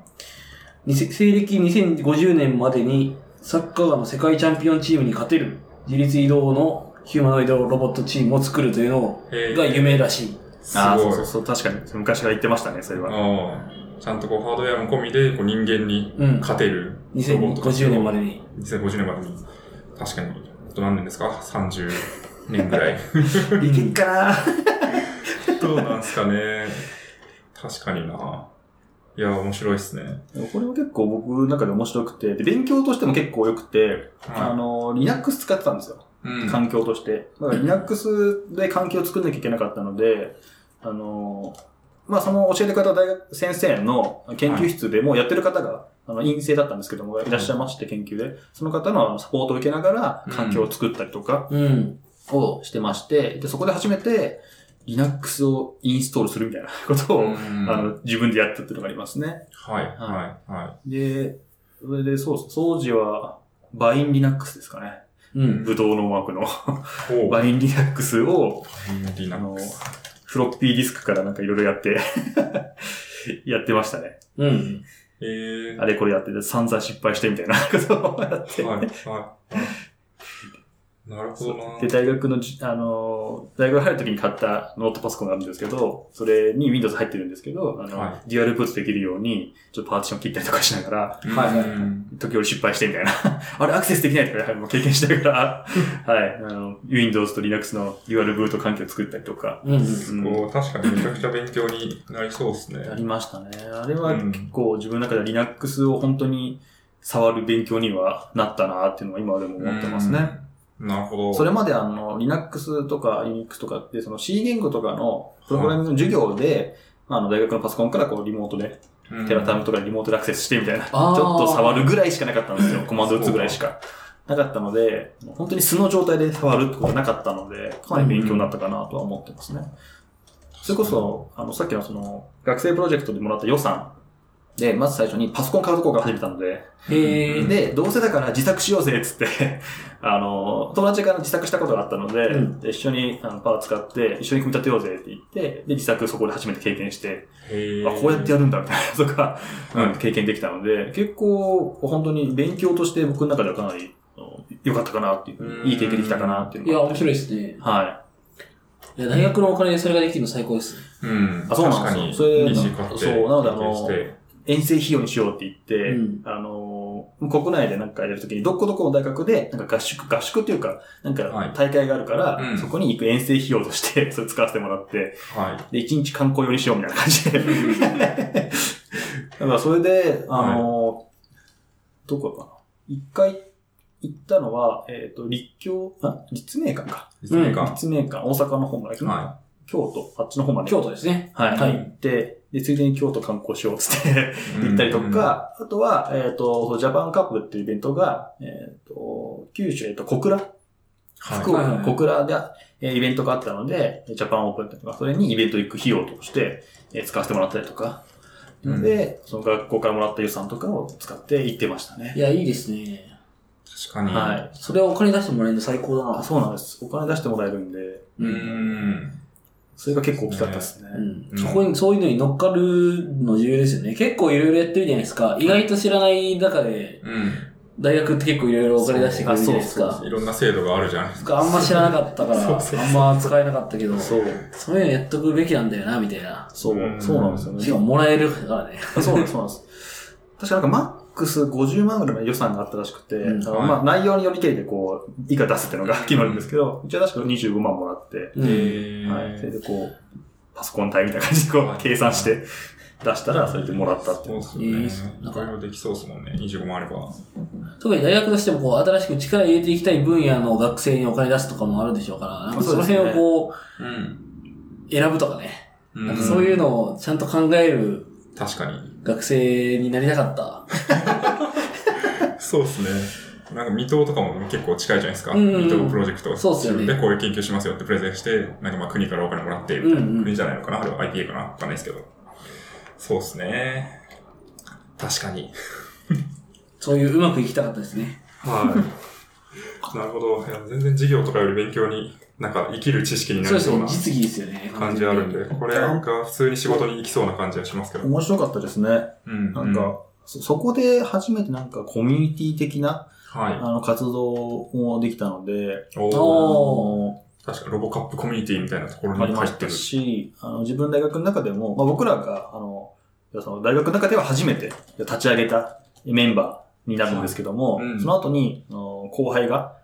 西暦にせんごじゅうねんまでに、サッカーの世界チャンピオンチームに勝てる自立移動のヒューマノイドロボットチームを作るというのが夢らしい。 ああ、そうそうそう、確かに昔から言ってましたね、それは。 ああ、ちゃんとこうハードウェアも込みでこう人間に勝てる、 うん。にせんごじゅうねんまでに。 にせんごじゅうねんまでに。確かに、あと何年ですか ?さんじゅう年ぐらい。 いけんかなどうなんすかね。確かにな。いや、面白いっすね。 これも結構僕の中で面白くて、で勉強としても結構良くて、はい、あの、Linux 使ってたんですよ。うん、環境として。だから Linux で環境を作んなきゃいけなかったので、あの、まあ、その教えてくれた大学先生の研究室でもやってる方が、はい、あの、陰性だったんですけども、いらっしゃいまして、研究で。その方のサポートを受けながら環境を作ったりとか、をしてまして、で、そこで初めて、Linux をインストールするみたいなことを、あの、自分でやったっていうのがありますね。 はい、はい、はい。 で、それで、そう、当時は、バイン Linux ですかね。うん。ぶどうの枠のバイン Linux を、あの、フロッピーディスクからなんかいろいろやって、やってましたね。 うん。 えー、 あれこれやってて散々失敗してみたいなことをやって。 はい、はい。なるほどな。 で、大学のじ、あの、大学入るときに買ったノートパソコンがあるんですけど、それに Windows 入ってるんですけど、あの、はい、デュアルブートできるように、ちょっとパーティション切ったりとかしながら、はい、はい。時折失敗してみたいな。あれ、アクセスできないとか、もう経験してるから、はい、あの、Windows と Linux のデュアルブート環境を作ったりとか。 うん。うん、確かにめちゃくちゃ勉強になりそうですね。 ありましたね。あれは結構自分の中では Linux を本当に触る勉強にはなったなっていうのは今でも思ってますね。 なるほど。 それまであの、Linux とか Unix とかって、その C 言語とかのプログラミングの授業で、はい、あの、大学のパソコンからこうリモートで、うん、テラタムとかリモートでアクセスしてみたいな、ちょっと触るぐらいしかなかったんですよ。コマンド打つぐらいしか。なかったので、本当に素の状態で触るってことはなかったので、かなり勉強になったかなとは思ってますね。うん、それこそ、あの、さっきのその、学生プロジェクトでもらった予算で、まず最初にパソコン買うところから始めたので、 へで、どうせだから自作しようぜっつって、あの、友達から自作したことがあったので、うん、で一緒にあのパワー使って、一緒に組み立てようぜって言って、で、自作そこで初めて経験して、あ、こうやってやるんだみたいなとか、うん、経験できたので、結構、本当に勉強として僕の中ではかなり良かったかなっていう、いい経験できたかなっていうのいや、面白いですね。 はい。 いや、大学のお金でそれができるの最高ですね。 うん。 あ、そうなんですよ。それ、そう、なのであの、遠征費用にしようって言って、うん、あの、国内でなんかやるときに、どこどこの大学で、なんか合宿、合宿っていうか、なんか大会があるから、はい、そこに行く遠征費用として、それ使わせてもらって、はい、で、一日観光用にしようみたいな感じで。だからそれで、あの、はい、どこかな。一回行ったのは、えっ、ー、と、立教、あ、立命館か。 立命館。 立命館、大阪の方まで、はい、京都、あっちの方まで。 京都ですね。 はい。はい、行って、で、ついでに京都観光しようつって行ったりとか、あとは、えっ、ー、と、ジャパンカップっていうイベントが、えっ、ー、と、九州、えっ、ー、と、小倉、はい、福岡の小倉で、えー、イベントがあったので、ジャパンオープンとか、それにイベント行く費用として、えー、使わせてもらったりとか、うん、で、その学校からもらった予算とかを使って行ってましたね。 いや、いいですね。 確かに。 はい。 それはお金出してもらえるの最高だな。 そうなんです。お金出してもらえるんで。 うーん。 それが結構大きかったですね。 うん。そこに、そういうのに乗っかるの重要ですよね。結構いろいろやってるじゃないですか。意外と知らない中で、うん。大学って結構いろいろお金出してくれるじゃないですか。そうそうそう。 いろんな制度があるじゃないですか。あんま知らなかったから、そうそうそう、あんま使えなかったけど、そう。そういうのやっとくべきなんだよな、みたいな。 そう、そうなんですよね。 しかももらえるからね。 そうなんです、そうなんです。確かなんかマックスごじゅうまんぐらいの予算があったらしくて、うん、あのまあ内容によりけりでこう、いくら出すっていうのが決まるんですけど、うちは確かにじゅうごまんもらって、 うん、 はい。それでこう、パソコン帯みたいな感じでこう、計算して出したら、それでもらったっていう。 そうですね。いろいろできそうですもんね。にじゅうごまんあれば。 特に大学としてもこう、新しく力入れていきたい分野の学生にお金出すとかもあるでしょうから、なんかその辺をこう、うん、選ぶとかね。なんかそういうのをちゃんと考える。 確かに。 学生になりたかった。 そうですね。なんか未踏とかも結構近いじゃないですか。うんうん、未踏プロジェクト。 そうですよね。 で、こういう研究しますよってプレゼンして、なんかまあ国からお金もらって、みたいな、うんうん、国じゃないのかなあれは アイピーエー かなわかんないですけど。そうですね。確かに。 そういううまくいきたかったですね。 はい。なるほど。いや全然授業とかより勉強に、なんか生きる知識になりそうな実技ですよね。 感じあるんで、これなんか普通に仕事に行きそうな感じはしますけど。 面白かったですね。うん。なんか、うん、そ, そこで初めてなんかコミュニティ的な、はい、あの活動もできたので、 お確かロボカップコミュニティみたいなところに入ってる。ありましたし、あの自分大学の中でも、まあ、僕らがあのその大学の中では初めて立ち上げたメンバーになるんですけども、はいうん、その後にあの後輩が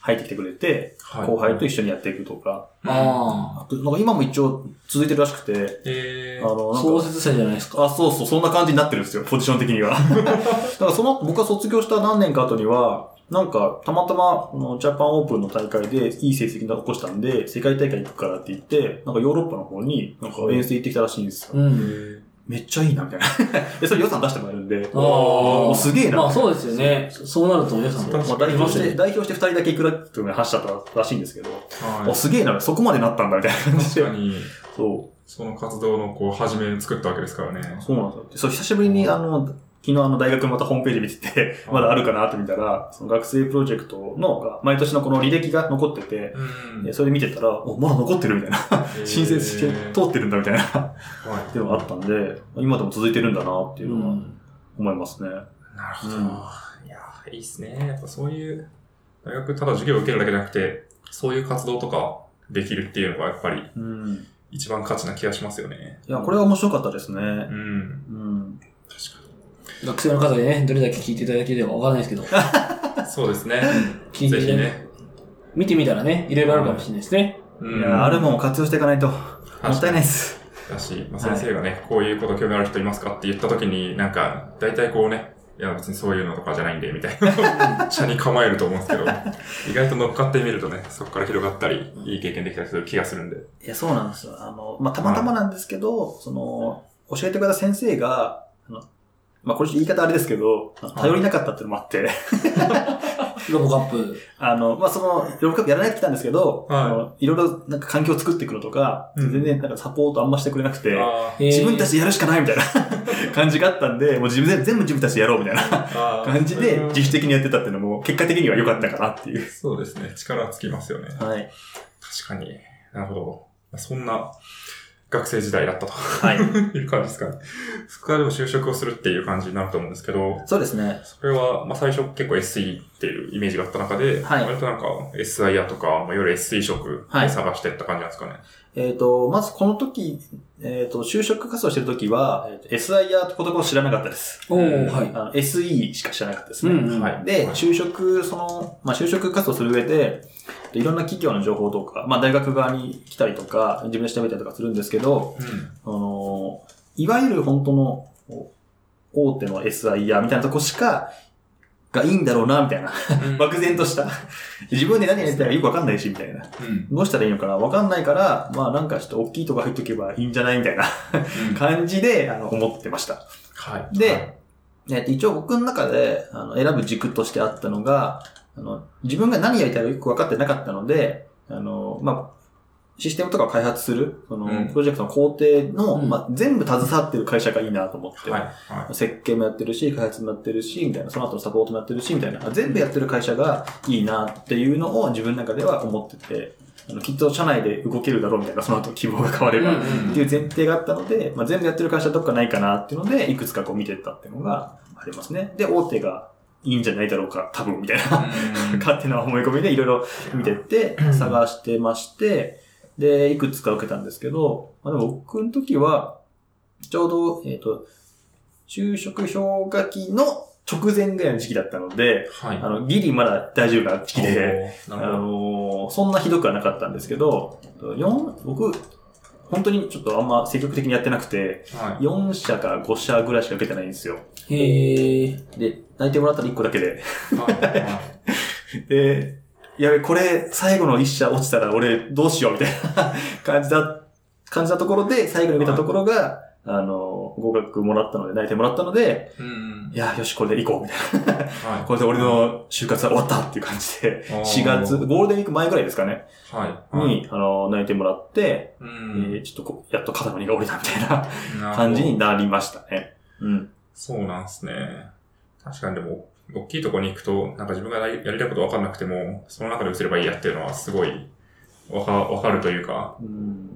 入ってきてくれて、はい、後輩と一緒にやっていくとか。 ああ。なんか今も一応続いてるらしくて。 えー、あの、創設者じゃないですか。 あ、そうそう、そんな感じになってるんですよ、ポジション的には。だからその、僕が卒業した何年か後には、なんか、たまたま、このジャパンオープンの大会でいい成績を起こしたんで、世界大会行くからって言って、なんかヨーロッパの方に、なんか遠征行ってきたらしいんですよ。うん、めっちゃいいな、みたいな。で、それ予算出してもらえるんで、ああ、すげえな。 まあそうですよね。そうなると予算まあ代表して、代表して二人だけ行くらっていうのが話しちゃったらしいんですけど、はい、おすげえな、そこまでなったんだ、みたいな感じで。 確かに。 そう。 その活動の、こう、始め作ったわけですからね。 そうなんですよ。そう、久しぶりに、あの、昨日あの大学またホームページ見てて、まだあるかなと見たら、その学生プロジェクトの、毎年のこの履歴が残ってて、うん、それで見てたら、お、まだ残ってるみたいな。申請して通ってるんだみたいな。っていうのがあったんで、今でも続いてるんだなっていうのは思いますね。うん、 なるほど。うん、いや、いいっすね。やっぱそういう、大学ただ授業を受けるだけじゃなくて、そういう活動とかできるっていうのがやっぱり、うん一番価値な気がしますよね。 いや、これは面白かったですね。うん。うん確かに。 学生の方でね、どれだけ聞いていただければわからないですけど。 そうですね。 聞いてぜひね。見てみたらね、いろいろあるかもしれないですね。 うん、いや、あるもんを活用していかないと、もったいないです。 だし、まあ、先生がね、はい、こういうこと興味ある人いますかって言った時に、なんか、大体こうね、いや別にそういうのとかじゃないんで、みたいな。社に構えると思うんですけど、意外と乗っかってみるとね、そこから広がったり、いい経験できたりする気がするんで。 いや、そうなんですよ。あの、まあ、たまたまなんですけど、その、教えてくれた先生が、あのまあ、これ言い方あれですけど、頼りなかったっていうのもあって。 ロボカップ。 あの、まあ、その、ロボカップやらないって言ったんですけど、はい、あのいろいろなんか環境を作っていくのとか、うん、全然なんかサポートあんましてくれなくて、自分たちでやるしかないみたいな感じがあったんで、もう自分で全部自分たちでやろうみたいな感じで自主的にやってたっていうのも結果的には良かったかなっていう。 そうですね。力つきますよね。 はい。 確かに。なるほど。そんな、学生時代だったと。はい。いう感じですかね。そこからでも就職をするっていう感じになると思うんですけど。 そうですね。 それは、まあ最初結構 エスイー っていうイメージがあった中で、はい。割となんか エスアイアール とか、まあ、いわゆる エスイー 職で探していった感じなんですかね。はい、 えっと、まずこの時、えっと、就職活動してる時は、エスアイアール って言葉を知らなかったです。 おー、はい。 あの エスイー しか知らなかったですね。 うんうん、 はい。で、就職、その、まあ就職活動する上で、いろんな企業の情報とか、まあ大学側に来たりとか、自分で調べたりとかするんですけど、うん、あの、いわゆる本当の大手の エスアイアール みたいなとこしか、がいいんだろうな、みたいな。漠然とした。自分で何やりたいかよくわかんないし、みたいな。うん、どうしたらいいのかなわかんないから、まあなんかちょっと大きいとこ入っとけばいいんじゃないみたいな感じで、あの、思ってました。 はい。 で、 はいえっと、一応僕の中で、あの、選ぶ軸としてあったのが、あの、自分が何やりたいかよくわかってなかったので、あの、まあ、システムとかを開発する、その、うん、プロジェクトの工程の、うん、まあ、全部携わってる会社がいいなと思って、はいはい、設計もやってるし、開発もやってるし、みたいな、その後のサポートもやってるし、みたいな、全部やってる会社がいいなっていうのを自分の中では思ってて、あのきっと社内で動けるだろうみたいな、その後希望が変わればっていう前提があったので、まあ、全部やってる会社どっかないかなっていうので、いくつかこう見てったっていうのがありますね。で、大手がいいんじゃないだろうか、多分みたいな、勝手な思い込みでいろいろ見てって探してまして、で、いくつか受けたんですけど、まあ、でも僕の時は、ちょうど、えっと、就職氷河期の直前ぐらいの時期だったので、はい、あの、ギリまだ大丈夫な時期で、あのー、そんなひどくはなかったんですけど、よん、僕、本当にちょっとあんま積極的にやってなくて、はい、よん社かご社ぐらいしか受けてないんですよ。 へー。 で、内定もらったらいっこだけで。で、やべ、これ、最後の一社落ちたら俺どうしようみたいな感じだ、感じたところで、最後に見たところが、はい、あの、合格もらったので、内定もらったので、うん、いや、よし、これで行こうみたいな。はい、これで俺の就活は終わったっていう感じで、しがつ、ゴールデンウィーク前ぐらいですかね。はい。はい、に、あの、内定もらって、うん、えー、ちょっとこやっと肩の荷が下りたみたいな感じになりましたね。うん。 そうなんですね。確かにでも、大きいところに行くと、なんか自分がやりたいこと分かんなくても、その中で移ればいいやっていうのはすごい、わか、わかるというか、うん、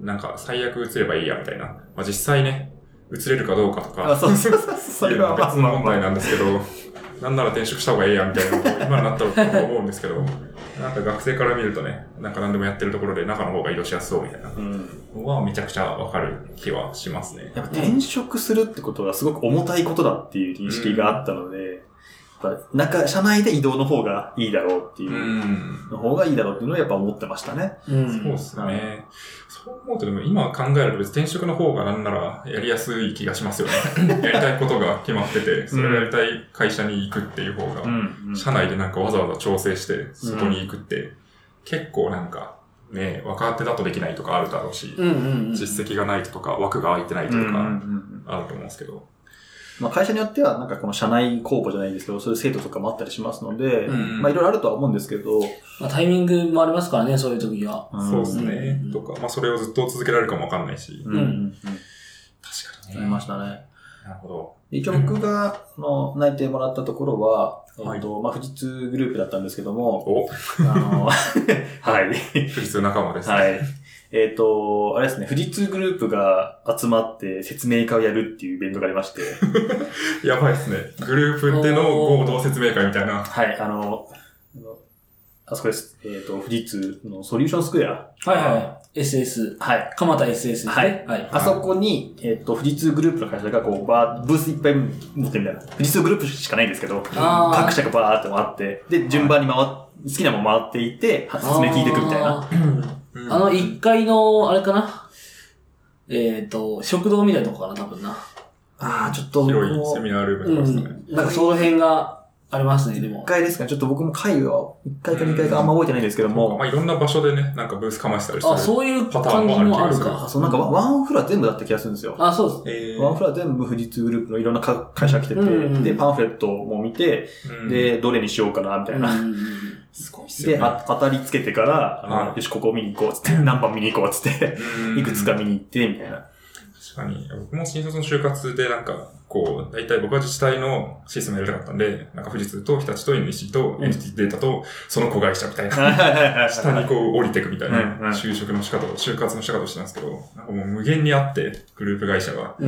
なんか最悪移ればいいやみたいな。まあ実際ね、移れるかどうかとか、 あ、そうそうそう、それは別の問題なんですけど、なんなら転職した方がいいやみたいなのを今になったら思うんですけど、なんか学生から見るとね、なんか何でもやってるところで中の方が移動しやすそうみたいなのはめちゃくちゃわかる気はしますね。 やっぱ転職するってことがすごく重たいことだっていう認識があったので、 中、社内で移動の方がいいだろうっていう、の方がいいだろうっていうのをやっぱ思ってましたね。 うん、そうですね。はい、そう思うとでも今考えると別に転職の方がなんならやりやすい気がしますよね。やりたいことが決まってて、それをやりたい会社に行くっていう方が、うん、社内でなんかわざわざ調整してそこに行くって、うん、結構なんかね、若手だとできないとかあるだろうし、うんうんうん、実績がないとか枠が空いてないとかあると思うんですけど。 まあ会社によってはなんかこの社内公募じゃないですけど、そういう制度とかもあったりしますので、うん、まあいろいろあるとは思うんですけど、 まあタイミングもありますからね、そういう時は。 うん、そうですね、うん。とか、まあそれをずっと続けられるかもわかんないし。うんうん、 確かにね。ありましたね。 なるほど。 一応僕が、あの、内定もらったところは、はい、えっと、まあ富士通グループだったんですけども、 おあの、はい。 富士通仲間ですね。 はい。えっ、ー、と、あれですね、富士通グループが集まって説明会をやるっていうイベントがありまして。 やばいですね。グループでの合同説明会みたいな。 はい、あの、あそこです。えっ、ー、と、富士通のソリューションスクエア。 はいはい。エスエス。 はい。 蒲田 エスエス ですね。 はい。はい、あそこに、えっ、ー、と、富士通グループの会社がこう、バー、ブースいっぱい持ってるみたいな。富士通グループしかないんですけど、各社がバーって回って、で、順番に回っ、好きなもん回っていて、説明聞いていくみたいな。 あのいっかいの、あれかなえっ、ー、と、食堂みたいなとこかな、多分な。 ああ、ちょっと広いセミナールームですね、 うん。なんかその辺がありますね、でも。 いっかいですかね。ちょっと僕も会は、いっかいかにかいかあんま覚えてないんですけども。 まあいろんな場所でね、なんかブースかましたりする。 あ、そういうパターンもあるか。 そう、なんかワンフロア全部だった気がするんですよ。 あ、そうです。 えー、ワンフロア全部富士通グループのいろんな会社来てて、うんうん、で、パンフレットも見て、うん、で、どれにしようかな、みたいな。うんすごいっすよね。 で、あ当たりつけてから、あよし、ここ見に行こう、つって、何番見に行こう、つって、いくつか見に行って、みたいな。 確かに、僕も新卒の就活でなんか、こう、大体僕は自治体のシステムやりたかったんで、なんか富士通と日立と エヌイーシー とエヌティーデータとその子会社みたいな、下にこう降りていくみたいな、就職の仕方を、就活の仕方をしてたんですけど、なんかもう無限にあって、グループ会社が。うん、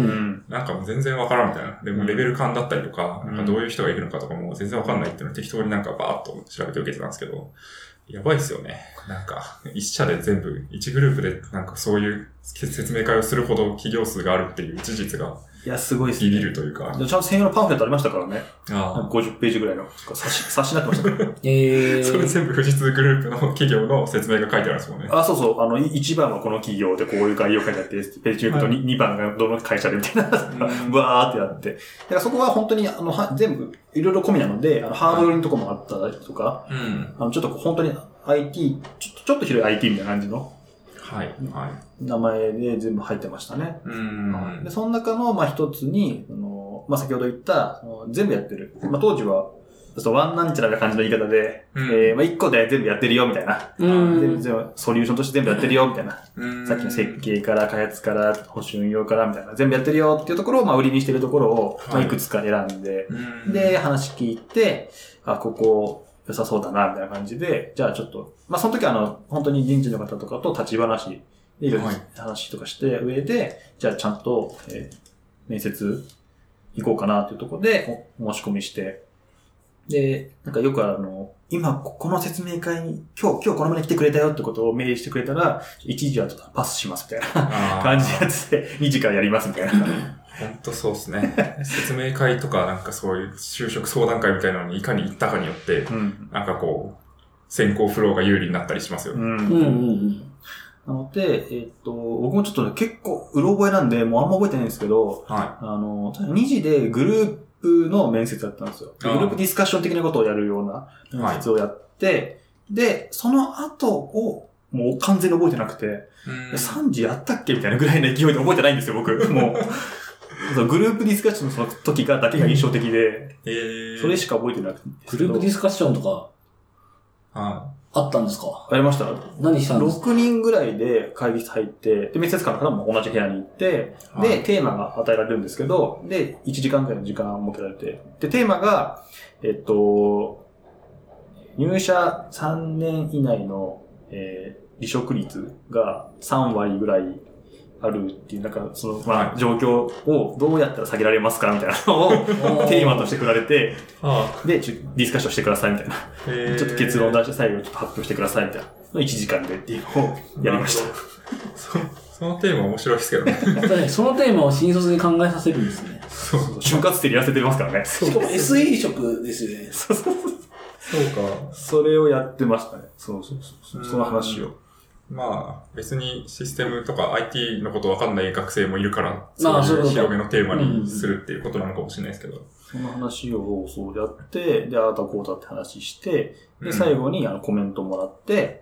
なんかもう全然わからんみたいな。でもレベル感だったりとか、なんかどういう人がいるのかとかも全然わかんないっていうのを適当になんかバーッと調べて受けてたんですけど、やばいっすよね。なんか、一社で全部、一グループでなんかそういう説明会をするほど企業数があるっていう事実が、 いや、すごいっすね。ビビるというか。 ちゃんと専用のパンフレットありましたからね。ああ。ごじゅっページぐらいの冊子、冊子になってましたから。 えー。 それ全部富士通グループの企業の説明が書いてあるんですもんね。 あ、そうそう。あの、いちばんはこの企業でこういう概要書いてあって、ページ行くと に,、はい、にばんがどの会社でみたいな、ブワーってやって。だからそこは本当に、あの、は全部、いろいろ込みなので、あの、ハード寄りのとこもあったりとか、うん、あの、ちょっと本当に アイティー、ちょっと、ちょっと広い アイティー みたいな感じの、 はい。はい。 名前で全部入ってましたね。うん。で、その中の、まあ、一つに、あの、まあ、先ほど言った、全部やってる。まあ、当時は、そうワンなんちゃらな感じの言い方で、うん、えー、まあ、一個で全部やってるよ、みたいな。うん。全部、ソリューションとして全部やってるよ、みたいな。うん。さっきの設計から、開発から、保守運用から、みたいな。全部やってるよっていうところを、まあ、売りにしてるところを、まあ、いくつか選んで、うん、で、話聞いて、あ、ここ、良さそうだな、みたいな感じで、じゃあちょっと、まあ、その時はあの、本当に人事の方とかと立ち話、いろいろ話とかして上で、じゃあちゃんと、えー、面接行こうかなっていうところで申し込みして、で、なんかよくあの、今この説明会に、今日、今日この場に来てくれたよってことをメールしてくれたら、いちじはちょっとパスしますみたいな感じのやつで、にじからやりますみたいな。 ほんとそうですね。説明会とかなんかそういう就職相談会みたいなのにいかに行ったかによって、うん、なんかこう、選考フローが有利になったりしますよね。うんうんうん、 なので、えっと、僕もちょっと、ね、結構、うろ覚えなんで、もうあんま覚えてないんですけど、はい、あの、にじでグループの面接だったんですよ。グループディスカッション的なことをやるような面接をやって、はい、で、その後を、もう完全に覚えてなくて、さんじやったっけみたいなぐらいの勢いで覚えてないんですよ、僕。もう。グループディスカッションのその時がだけが印象的で、えー、それしか覚えてなくて。 グループディスカッションとか、あったんですか？ ありました。 何したんですか？ ろくにんぐらいで会議室入って、で、面接官の方も同じ部屋に行って、はい、で、テーマが与えられるんですけど、で、いちじかんくらいの時間を設けられて、で、テーマが、えっと、入社さんねん以内の、えー、離職率がさんわりぐらいあるっていう、なんか、その、まあ、状況をどうやったら下げられますかみたいなのをテーマとして振られて、で、ディスカッションしてくださいみたいな。ちょっと結論を出して最後ちょっと発表してくださいみたいな。いちじかんでっていうのをやりました。 そ, そのテーマ面白いですけどね。 そのテーマを新卒に考えさせるんですね。 そうそう。就活生にやらせてますからね。 しかも エスイー 職ですよね。 そうそうそう。 そうか。 それをやってましたね。そうそうそう。その話を。 まあ、別にシステムとか アイティー のことわかんない学生もいるから、 まあ、 そういう広めのテーマにするっていうことなのかもしれないですけど。 その話をそうやって、で、ああだこうだって話して、で、最後にあのコメントもらって、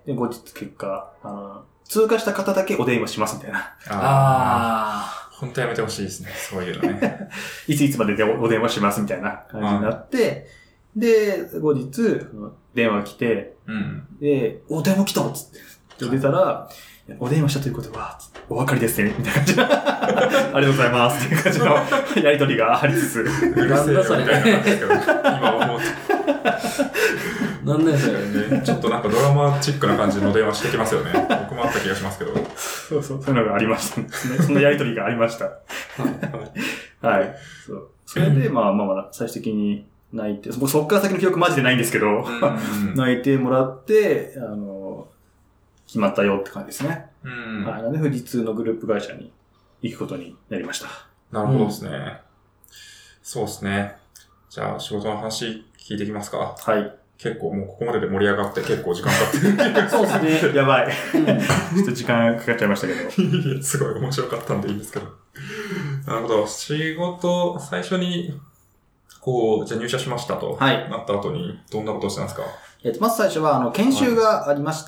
で、後日結果、あの、通過した方だけお電話しますみたいな。 ああ。 本当やめてほしいですね。そういうのね。 いついつまででお電話しますみたいな感じになって、で、後日、電話来て、 うん、 で、お電話来たっつって。出たら、お電話したということは、お分かりですね、みたいな感じで。ありがとうございます、っていう感じのやりとりがありつつ。 なんだそれ。 今思うと。なんだそれね。ちょっとなんかドラマチックな感じの電話してきますよね。僕もあった気がしますけど。 そうそう、そういうのがありましたね。そのやりとりがありました。はい。そう。それで、まあまあまあ、最終的に泣いて、そこから先の記憶マジでないんですけど、泣いてもらって、あの、決まったよって感じですね。 うん。 はい。なので、富士通のグループ会社に行くことになりました。 なるほどですね。うん、そうですね。じゃあ、仕事の話聞いていきますか。 はい。 結構もうここまでで盛り上がって結構時間経ってる。 そうですね。 やばい。ちょっと時間かかっちゃいましたけど。 すごい面白かったんでいいんですけど。なるほど。仕事、最初に、こう、じゃあ入社しましたと。 はい。 なった後に、どんなことをしたんですか？ えっと、まず最初は、あの、研修がありまして、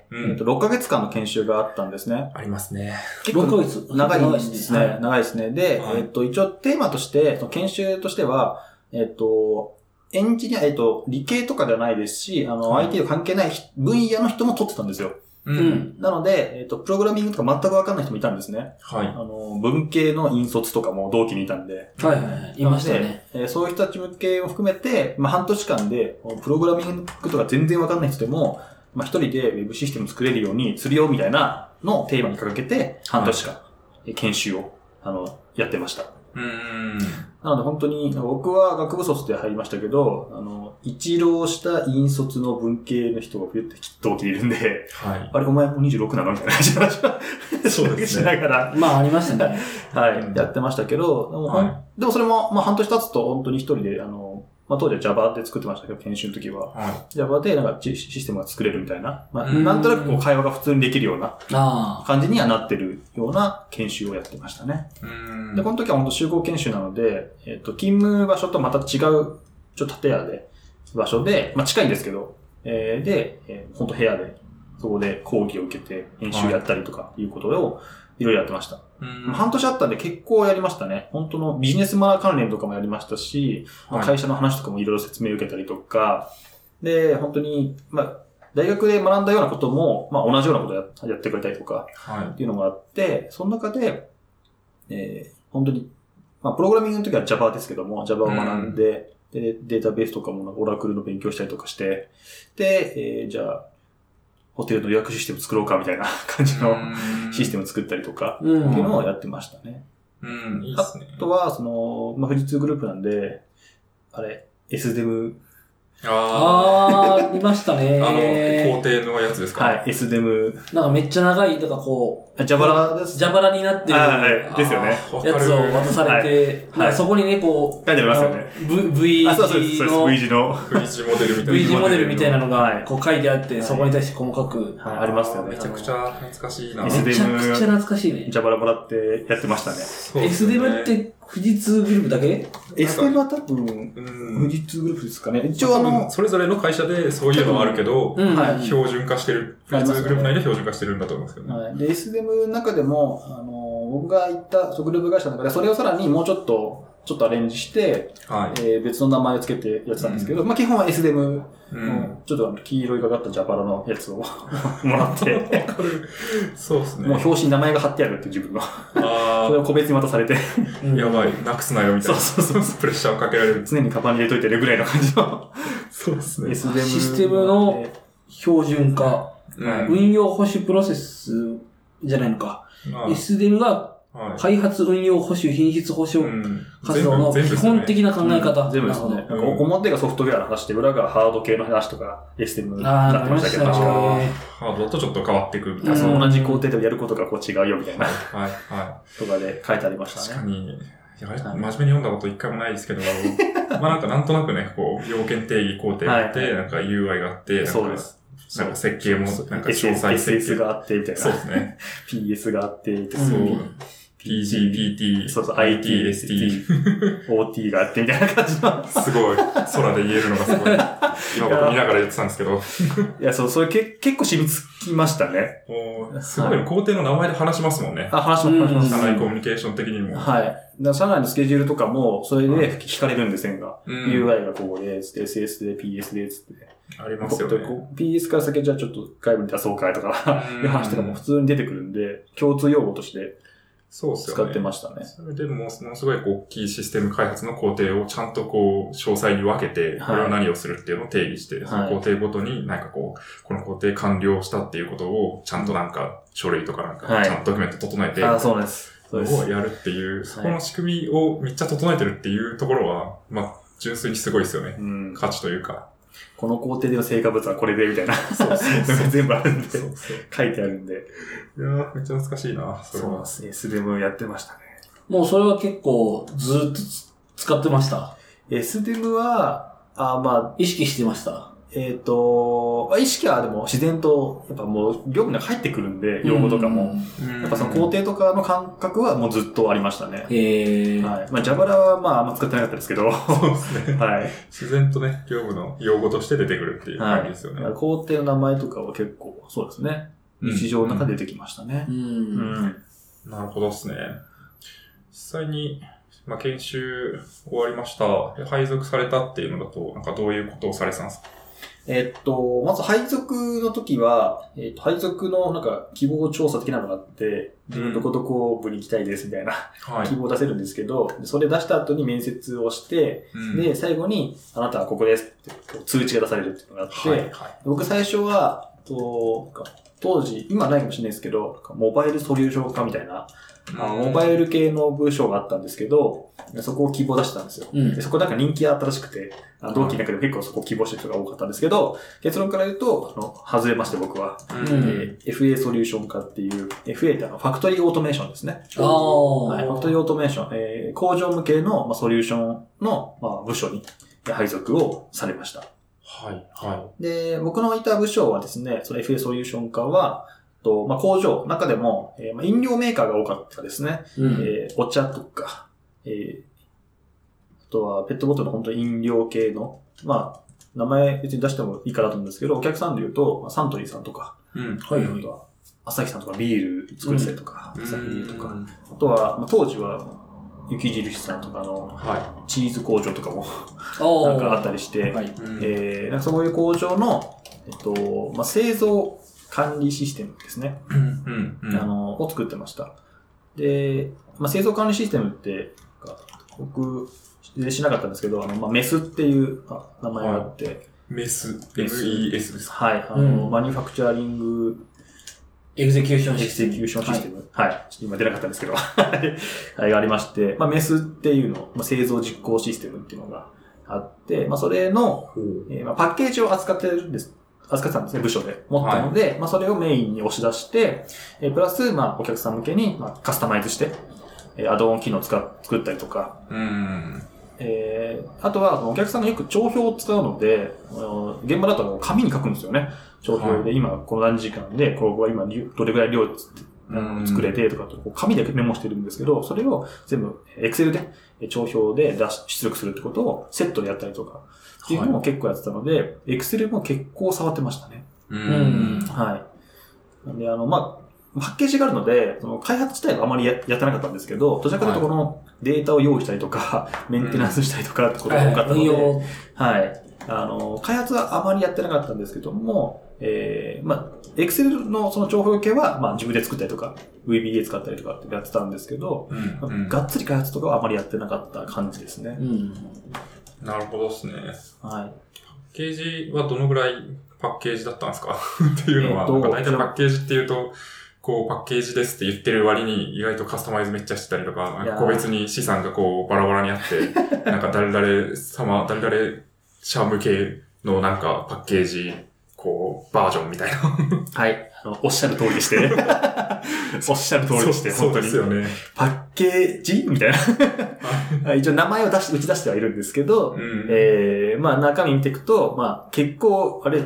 はい、えっと、ろっかげつかんの研修があったんですね。 ありますね。 結構、ろっかげつ長いですね。長いですね。長いですね。で、はい、えっと、一応テーマとして、その研修としては、えっと、エンジニア、えっと、理系とかではないですし、あの、はい、アイティー と関係ない分野の人も取ってたんですよ。 うん。 なので、えっと、プログラミングとか全くわかんない人もいたんですね。 はい。 あの、文系の引率とかも同期にいたんで。 はいはいはい。いましたね。 えー、そういう人たち向けを含めて、まあ、半年間で、プログラミングとか全然わかんない人でも、まあ、一人でウェブシステム作れるようにするよ、みたいなのをテーマに掲げて、半年間、はい、研修を、あの、やってました。 うーん。 なので本当に、僕は学部卒で入りましたけど、あの、一浪した引率の文系の人がビュッて同期にいるんで、はい。あれ、お前もにじゅうろくなのみたいな話をそうですね。しながら。 まあ、ありましたね。 はい、やってましたけど、でも、はい、でもそれも、まあ、半年経つと本当に一人で、あの、まあ、当時は Java で作ってましたけど、研修の時は。はい、Java でなんかシステムが作れるみたいな。まあ、なんとなくこう会話が普通にできるような感じにはなってるような研修をやってましたね。 うんで、この時は本当集合研修なので、えっと、勤務場所とまた違う、ちょっと建屋で、場所で、まあ、近いんですけど、えー、で、えー、本当部屋で、そこで講義を受けて、編集やったりとかいうことをいろいろやってました。 うん半年あったんで結構やりましたね。本当のビジネスマナー関連とかもやりましたし、はい、会社の話とかもいろいろ説明を受けたりとか、で、本当に、まあ、大学で学んだようなことも、まあ、同じようなことを や, やってくれたりとか、っていうのがあって、その中で、えー、本当に、まあ、プログラミングの時は Java ですけども、Java を学んで、うん、で、データベースとかもオラクルの勉強したりとかして、で、えー、じゃあ、ホテルの予約システム作ろうかみたいな感じのシステム作ったりとか、っていうのをやってましたね。 うん、いいですね。 あとは、その、まあ、富士通グループなんで、あれ、エスデム、 ああ、見ましたね。 あの、工程のやつですか？ はい、エスデム。 なんかめっちゃ長い、なんかこう、 ジャバラです。 ジャバラになってる。 はい、ですよね。 やつを渡されて、はい、そこにね、こう、 書いてありますよね。 V 字の、 あ、そうそうそう、V 字の。 V 字モデルみたいな。 V 字モデルみたいなのが、こう書いてあって、そこに対して細かく。 はい、ありますよね。 めちゃくちゃ懐かしいな。 めちゃくちゃ懐かしいね。 ジャバラもらってやってましたね。 エスデムって富士通グループだけ？ エスデムは多分、富士通グループですかね。一応あの、 それぞれの会社でそういうのはあるけど、はい、標準化してる。富士通グループ内で標準化してるんだと思うんですけどね。 はい。で、エスデムの中でも、あの、僕が行ったグループ会社の中で、それをさらにもうちょっと、ちょっとアレンジして、はい、えー、別の名前をつけてやってたんですけど、うん、まあ基本は エスデム の、うん、ちょっと黄色いがかったジャパラのやつをもらって、 そうですね。 もう表紙に名前が貼ってあるって自分の。あそれを個別に渡されて。 やばい、なくすなよみたいな。そうそうそう。プレッシャーをかけられる。 常にカバンに入れといてるぐらいの感じの。 そうですね。 エスデム システムの標準化、うん、運用保守プロセスじゃないのか。エスデム が開発、運用、保守、品質保証活動の基本的な考え方。 全部ですね。表がソフトウェアの話で、裏がハード系の話とか、エスデムになってましたけど、確かハードだとちょっと変わっていくみたいな。 その同じ工程でやることがこう違うよみたいな。 はい、はい。 とかで書いてありましたね。 確かに、 いや、あれ、真面目に読んだこと一回もないですけど、まあなんかなんとなくね、こう、要件定義工程があって、はい、なんか ユーアイ があって、なんか、 そうです。 なんか設計も、なんか詳細設計。 エスエス があって、みたいな。 そうですね。 ピーエス があって、みたいな。そう。ピージー、ピーティー、 そうそう、アイティー、エスティー、オーティー があってみたいな感じの。 すごい。空で言えるのがすごい。今僕見ながら言ってたんですけど。 いや、そう、それけ結構染みつきましたね。 おすごい、はい、工程の名前で話しますもんね。 あ、話します、話します。 社内コミュニケーション的にも。 はい。だから社内のスケジュールとかも、それで引かれるんで、線が。うん、ユーアイ がこうで、エスエス で、ピーエス で、つって。 ありますよね。 ピーエス から先じゃあちょっと外部に出そうかいとか、いう話とかも普通に出てくるんで、共通用語として。 そうですよね。 使ってましたね。 それでも、ものすごい大きいシステム開発の工程をちゃんとこう、詳細に分けて、これは何をするっていうのを定義して、はい、その工程ごとになんかこう、この工程完了したっていうことを、ちゃんとなんか、書類とかなんか、ちゃんとドキュメント整えて、 はい、あ、そうです。 そうです。をやるっていう、そこの仕組みをめっちゃ整えてるっていうところは、まあ、純粋にすごいですよね。うん、価値というか。 この工程での成果物はこれで、みたいな。そうそうそう全部あるんで。そうそう書いてあるんで。 いやー、めっちゃ懐かしいな。 そそうですね。エスデム やってましたね。 もうそれは結構ずっと使ってました。 エスデム は、あまあ、 意識してました。 えっ、ー、と、意識はでも自然と、やっぱもう業務に入ってくるんで、用語とかも。やっぱその工程とかの感覚はもうずっとありましたね。 へー。 はい。まあ Java はまああんま使ってなかったですけど。 そうですね。 はい。 自然とね、業務の用語として出てくるっていう感じですよね。 はい、工程の名前とかは結構、そうですね。日常の中で出てきましたね。 うん。うんうん、なるほどですね。実際に、まあ、研修終わりました。配属されたっていうのだと、なんかどういうことをされてたんですか？ えっと、まず配属の時は、えっと、配属のなんか希望調査的なのがあって、自分どこどこ部に行きたいですみたいな、うん、希望を出せるんですけど、それ出した後に面接をして、うん、で、最後にあなたはここですって通知が出されるっていうのがあって、はいはい、僕最初は、と当時、今ないかもしれないですけど、モバイルソリューション化みたいな、あのモバイル系の部署があったんですけど、そこを希望出したんですよ。うん、でそこなんか人気あったらしくて、同期の中でも結構そこを希望してる人が多かったんですけど、結論から言うと、あの外れまして僕は、うんえー、エフエー ソリューション化っていう、エフエー ってあのファクトリーオートメーションですね。 あはい、ファクトリーオートメーション、えー、工場向けの、まあ、ソリューションの、まあ、部署に配属をされました。 はい、はい。 で、僕のいた部署はですね、その エフエー ソリューション化は、と、まあ、工場、中でも、えーまあ、飲料メーカーが多かったですね。うん、えー、お茶とか、えー、あとはペットボトルの本当に飲料系の、まあ、名前別に出してもいいかなと思うんですけど、お客さんで言うと、サントリーさんとか、 うん、はい、 あとは、アサヒさんとかビール作りたりとか、アサヒビールとか、あとは、まあ、当時は、雪印さんとかの、はい、チーズ工場とかも、なんかあったりして、はい、えー、なんかそういう工場の、えっと、まあ、製造、管理システムですね。 うんうん、 あの、を作ってました。で、まあ、製造管理システムって、僕、しなかったんですけど、あの、まあ、メスっていう名前があって。はい、 メス ?エムイーエス ですか？ はい。あの、うん、マニュファクチャリング、 エグゼキューションシステム。 エグゼキューションシステム。はい。はい、ちょっと今出なかったんですけど。はい。がありまして、まあ、メスっていうの、まあ、製造実行システムっていうのがあって、まあ、それの、えーまあ、パッケージを扱ってるんです。扱ってたんですね、部署で。持ったので、はい、まあそれをメインに押し出して、えー、プラス、まあお客さん向けに、まあ、カスタマイズして、えー、アドオン機能を使っ作ったりとか、 うんえー、あとは、お客さんがよく帳票を使うので、現場だと紙に書くんですよね。帳票で、今、この何時間で、ここは今、どれぐらい量作れてとかと、紙でメモしてるんですけど、それを全部、エクセルで、帳票で出し、出力するってことをセットでやったりとか、っていうのも結構やってたので、エクセルも結構触ってましたね。 うん。 はい。なんで、あの、まあ、パッケージがあるので、その開発自体はあまり や, やってなかったんですけど、どちらかというとこのデータを用意したりとか、メンテナンスしたりとかってことが多かったので、うん、はい。あの、開発はあまりやってなかったんですけども、えー、まあ、エクセルのその情報系は、まあ自分で作ったりとか、ブイビーエー 使ったりとかってやってたんですけど、 うんうん、 がっつり開発とかはあまりやってなかった感じですね。 うん、 なるほどですね。 はい。 パッケージはどのぐらいパッケージだったんですかっていうのは、えー、なんか大体パッケージっていうと、こうパッケージですって言ってる割に意外とカスタマイズめっちゃしてたりとか、なんか個別に資産がこうバラバラにあって、なんか誰々様、誰々社向けのなんかパッケージ、ここう、バージョンみたいな。 はい。あの、おっしゃる通りでして。おっしゃる通りでして、 本当に。そうですよね。 パッケージみたいな。一応名前を出し、打ち出してはいるんですけど、うん、えー、まあ中身見ていくと、まあ結構、あれ、はい、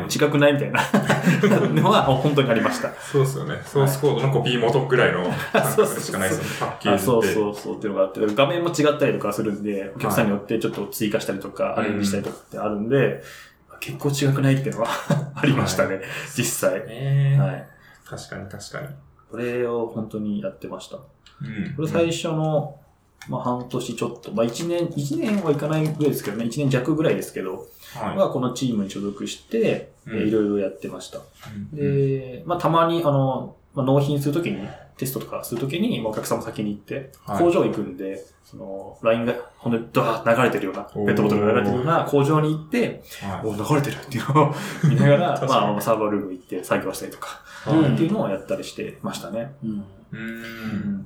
違くないみたいなのは本当にありました。 そうですよね。ソースコードのコピー元ぐらいの感覚でしかないですよね、パッケージって。 そうそうそうっていうのがあって、画面も違ったりとかするんで、お客さんによってちょっと追加したりとか、アレンジしたりとかってあるんで、結構違くないっていうのはありましたね、はい、実際、 えー。はい。確かに確かに。 これを本当にやってました。 うん、 これ最初の、まあ半年ちょっと、まあ一年、一年はいかないぐらいですけどね、一年弱ぐらいですけど、はい、はこのチームに所属して、うん、えー、いろいろやってました。うん、で、まあたまにあの、まあ、納品するときに、テストとかするときに、お客さんも先に行って、はい、工場行くんで、その、ライン が、ほんとにドワーッ流れてるような、ペットボトルが流れてるような工場に行って、お流れてるっていうのを見ながら、まあ、サーバールーム行って作業したりとか、うん、っていうのをやったりしてましたね。 うん。うん。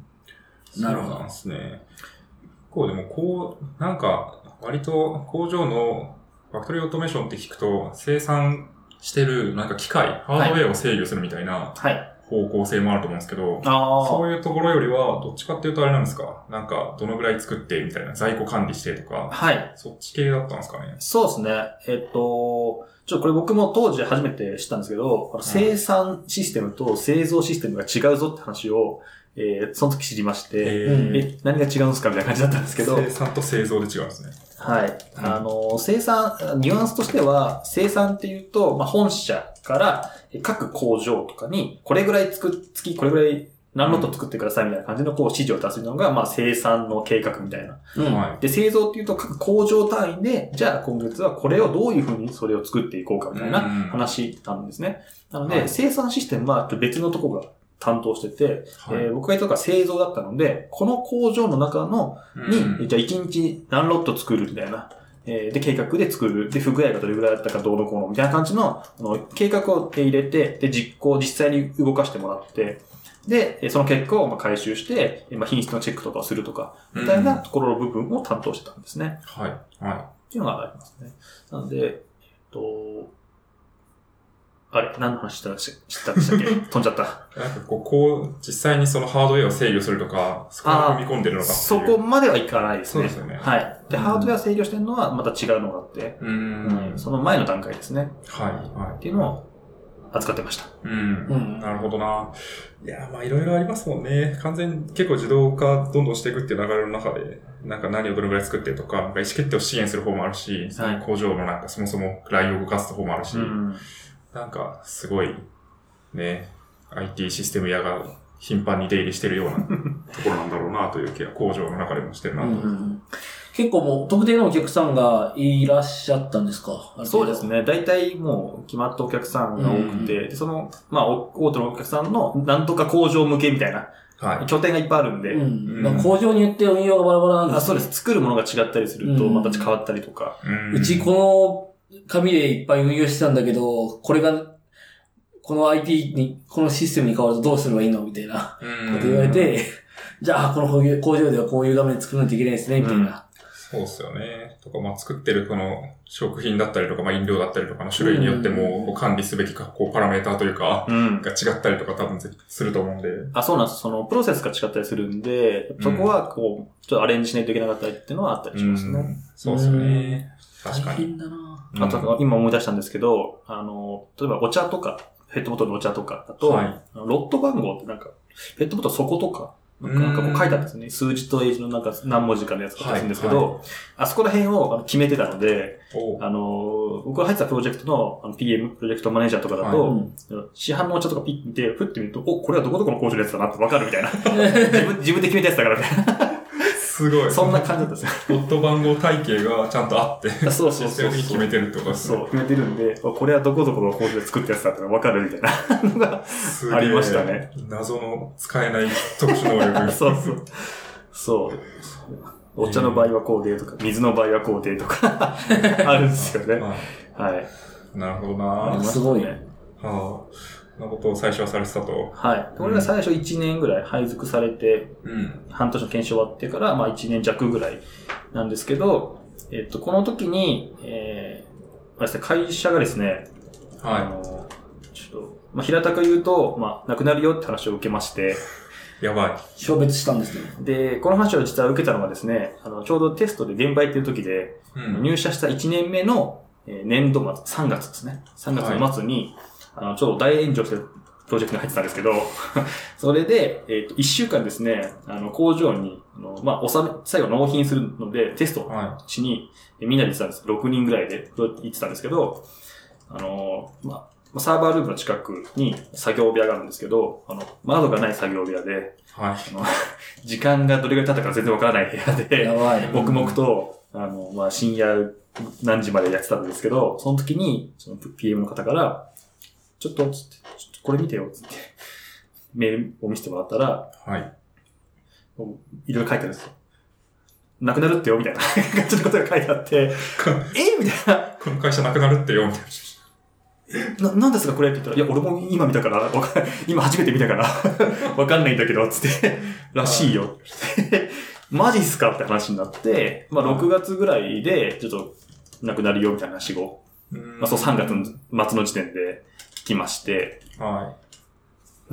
なるほどですね。こう、でもこう、なんか、割と工場のファクトリーオートメーションって聞くと、生産してる、なんか機械、ハードウェアを制御するみたいな、はい。方向性もあると思うんですけど、あそういうところよりは、どっちかっていうとあれなんですか？なんか、どのぐらい作ってみたいな、在庫管理してとか、はい。そっち系だったんですかね？ そうですね。えっと、ちょっとこれ僕も当時初めて知ったんですけど、生産システムと製造システムが違うぞって話を、えー、その時知りまして、えー、え、何が違うんですかみたいな感じだったんですけど。 生産と製造で違うんですね。 はい。うん、あの、生産、ニュアンスとしては、生産っていうと、まあ、本社から各工場とかに、これぐらい作っ、月これぐらい何ロット作ってくださいみたいな感じのこう指示を出すのが、まあ、生産の計画みたいな。うん、で、製造っていうと各工場単位で、じゃあ今月はこれをどういうふうにそれを作っていこうかみたいな話なんですね。なので、はい、生産システムは別のところが担当してて、はい、えー、僕が言ったのが製造だったので、この工場の中のに、うん、じゃあいちにち何ロット作るみたいな。えー、で、計画で作る。で、不具合がどれぐらいだったかどうのこうのみたいな感じの、あの計画を入れて、で、実行、実際に動かしてもらって、で、その結果をまあ回収して、まあ、品質のチェックとかをするとか、みたいなところの部分を担当してたんですね。 はい。はい。 っていうのがありますね。なので、えっと、あれ何の話したんでしたっけ飛んじゃった。 なんかこう、こう、実際にそのハードウェアを制御するとか、そこを踏み込んでるのかっていう。 そこまではいかないですね。 そうですよね。 はい。で、ハードウェア制御してるのはまた違うのがあって、うん、その前の段階ですね。 はい。はい。 っていうのを扱ってました。 うん。うん、なるほどな。いや、まあいろいろありますもんね。完全に結構自動化どんどんしていくっていう流れの中で、なんか何をどれぐらい作ってとか、なんか意思決定を支援する方もあるし、はい、工場のなんかそもそもラインを動かす方もあるし、うんなんか、すごい、ね、アイティー システム屋が頻繁に出入りしてるようなところなんだろうなという気が工場の中でもしてるなと、うん。 結構もう特定のお客さんがいらっしゃったんですか？ そうですね。大体もう決まったお客さんが多くて、うん、その、まあ、大手のお客さんのなんとか工場向けみたいな、はい、拠点がいっぱいあるんで。 うんうん、工場によって運用がバラバラなんですね。 あ、そうです。作るものが違ったりすると、また変わったりとか。 うん、うちこの、紙でいっぱい運用してたんだけど、これが、この アイティー に、このシステムに変わるとどうすればいいのみたいなこと言われて、じゃあ、この工場ではこういう画面作らないといけないですね、みたいな。うん、 そうっすよね。とか、まあ、作ってるこの食品だったりとか、まあ、飲料だったりとかの種類によっても、こう管理すべきか、こう、パラメーターというか、うん、が違ったりとか多分すると思うんで。 あ、そうなんです。その、プロセスが違ったりするんで、そこは、こう、ちょっとアレンジしないといけなかったりっていうのはあったりしますね。うん、 そうですよね。確かに。 大変だな。 あと、今思い出したんですけど、あの、例えばお茶とか、ペットボトルのお茶とかだと、はい、ロット番号ってなんか、ペットボトル底とか、なんかこう書いてあったんですね。数字と英字のなんか何文字かのやつとかするんですけど、はいはい、あそこら辺を決めてたので、あの、僕が入ってたプロジェクトの ピーエム、プロジェクトマネージャーとかだと、はい、市販のお茶とかピッて振ってみると、お、これはどこどこの工場のやつだなってわかるみたいな。自分、自分で決めたやつだからみたいな。 すごい。 そんな感じだったんですよ。 ロット番号体系がちゃんとあって、 そうそうそうそう。 決めてるってことですね。 そう、決めてるんで、これはどこどこの工場で作ったやつだってわかるみたいなのがありましたね。 謎の使えない特殊能力。 そうそう。そう。お茶の場合はこうでとか、水の場合はこうでとか、あるんですよね。はい。 なるほどな。 すごいね。 はあ。そんなことを最初はされてたと。 はい。これが最初いちねんぐらい配属されて、うん、半年の研修終わってから、まあいちねん弱ぐらいなんですけど、えっと、この時に、えー、会社がですね、はい。あのちょっと、まあ、平たく言うと、まあ、亡くなるよって話を受けまして、 やばい。 消滅したんですね。 で、この話を実は受けたのがですね、あの、ちょうどテストで現場行ってる時で、うん、入社したいちねんめの年度末、さんがつですね。さんがつの末に、はい、あの、ちょうど大炎上してるプロジェクトに入ってたんですけど、それで、えっと、いっしゅうかんですね、あの、工場に、あの、まあ、納め、最後納品するので、テストしに、はい、みんなで行ってたんです。ろくにんぐらいで行ってたんですけど、あの、まあ、サーバールームの近くに作業部屋があるんですけど、あの、窓がない作業部屋で、はい、あの時間がどれぐらい経ったか全然わからない部屋で、やばい黙々と、あの、まあ、深夜何時までやってたんですけど、その時に、その ピーエム の方から、ちょっと、つって、ちょっとこれ見てよ、つって、メールを見せてもらったら、はい。いろいろ書いてあるんですよ。なくなるってよ、みたいな感じのことが書いてあって、えみたいな。 この会社なくなるってよ、みたいな。 な、なんですかこれって言ったら、いや、俺も今見たから、今初めて見たから、わかんないんだけど、つって、らしいよ。マジっすかって話になって、まあ、ろくがつぐらいで、ちょっと、なくなるよ、みたいな話を、まあ、そうさんがつの末の時点で聞きまして、はい。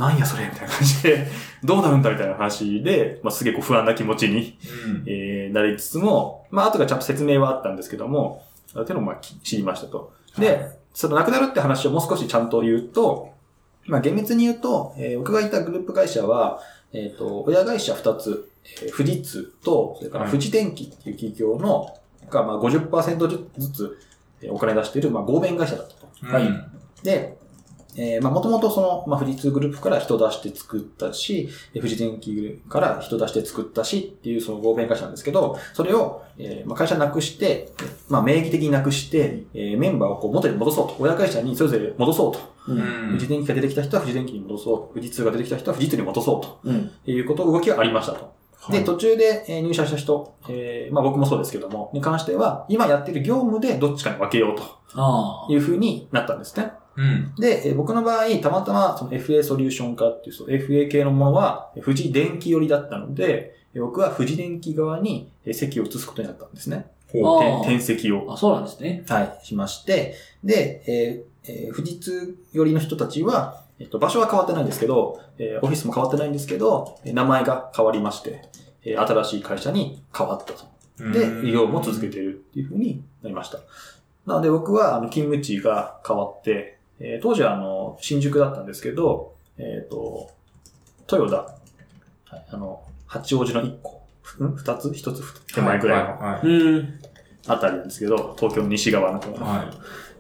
なんやそれみたいな感じで、どうなるんだみたいな話で、まあ、すげえこう不安な気持ちに、うんえー、なりつつも、まあ、後がちゃんと説明はあったんですけども、っていうのをまあ知りましたと。で、はいその亡くなるって話をもう少しちゃんと言うと、まあ厳密に言うと、えー、僕がいたグループ会社は、えっと、親会社ふたつ、えー、富士通と、それから富士電機っていう企業の、がまあ ごじゅっパーセント ずつお金出している、まあ合弁会社だったと。はい。で、えー、まあもともとその、まあ富士通グループから人出して作ったし、富士電機から人出して作ったしっていうその合弁会社なんですけど、それを、えー、まあ会社なくして、まあ名義的になくして、えー、メンバーをこう元に戻そうと。親会社にそれぞれ戻そうと。うん、富士電機が出てきた人は富士電機に戻そう。富士通が出てきた人は富士通に戻そうと。うん、いうこと、動きがありましたと。はい、で、途中で入社した人、えー、まあ僕もそうですけども、に関しては、今やってる業務でどっちかに分けようと。いう風になったんですね。うん、で、僕の場合、たまたまその エフエー ソリューション化っていう、その エフエー 系のものは、富士電機寄りだったので、僕は富士電機側に席を移すことになったんですね。転籍を。 あ、そうなんですね。 はい、しまして、で、えーえー、富士通寄りの人たちは、えっと、場所は変わってないんですけど、えー、オフィスも変わってないんですけど、名前が変わりまして、えー、新しい会社に変わったと。で、業務も続けているっていう風になりました。なので僕は、あの、勤務地が変わって、えー、当時はあの、新宿だったんですけど、えっと、豊田、はい、あの、八王子の一個、ん二つ一つ手前ぐらいの、はいはいはい、あたりなんですけど、東京の西側の方の、はい、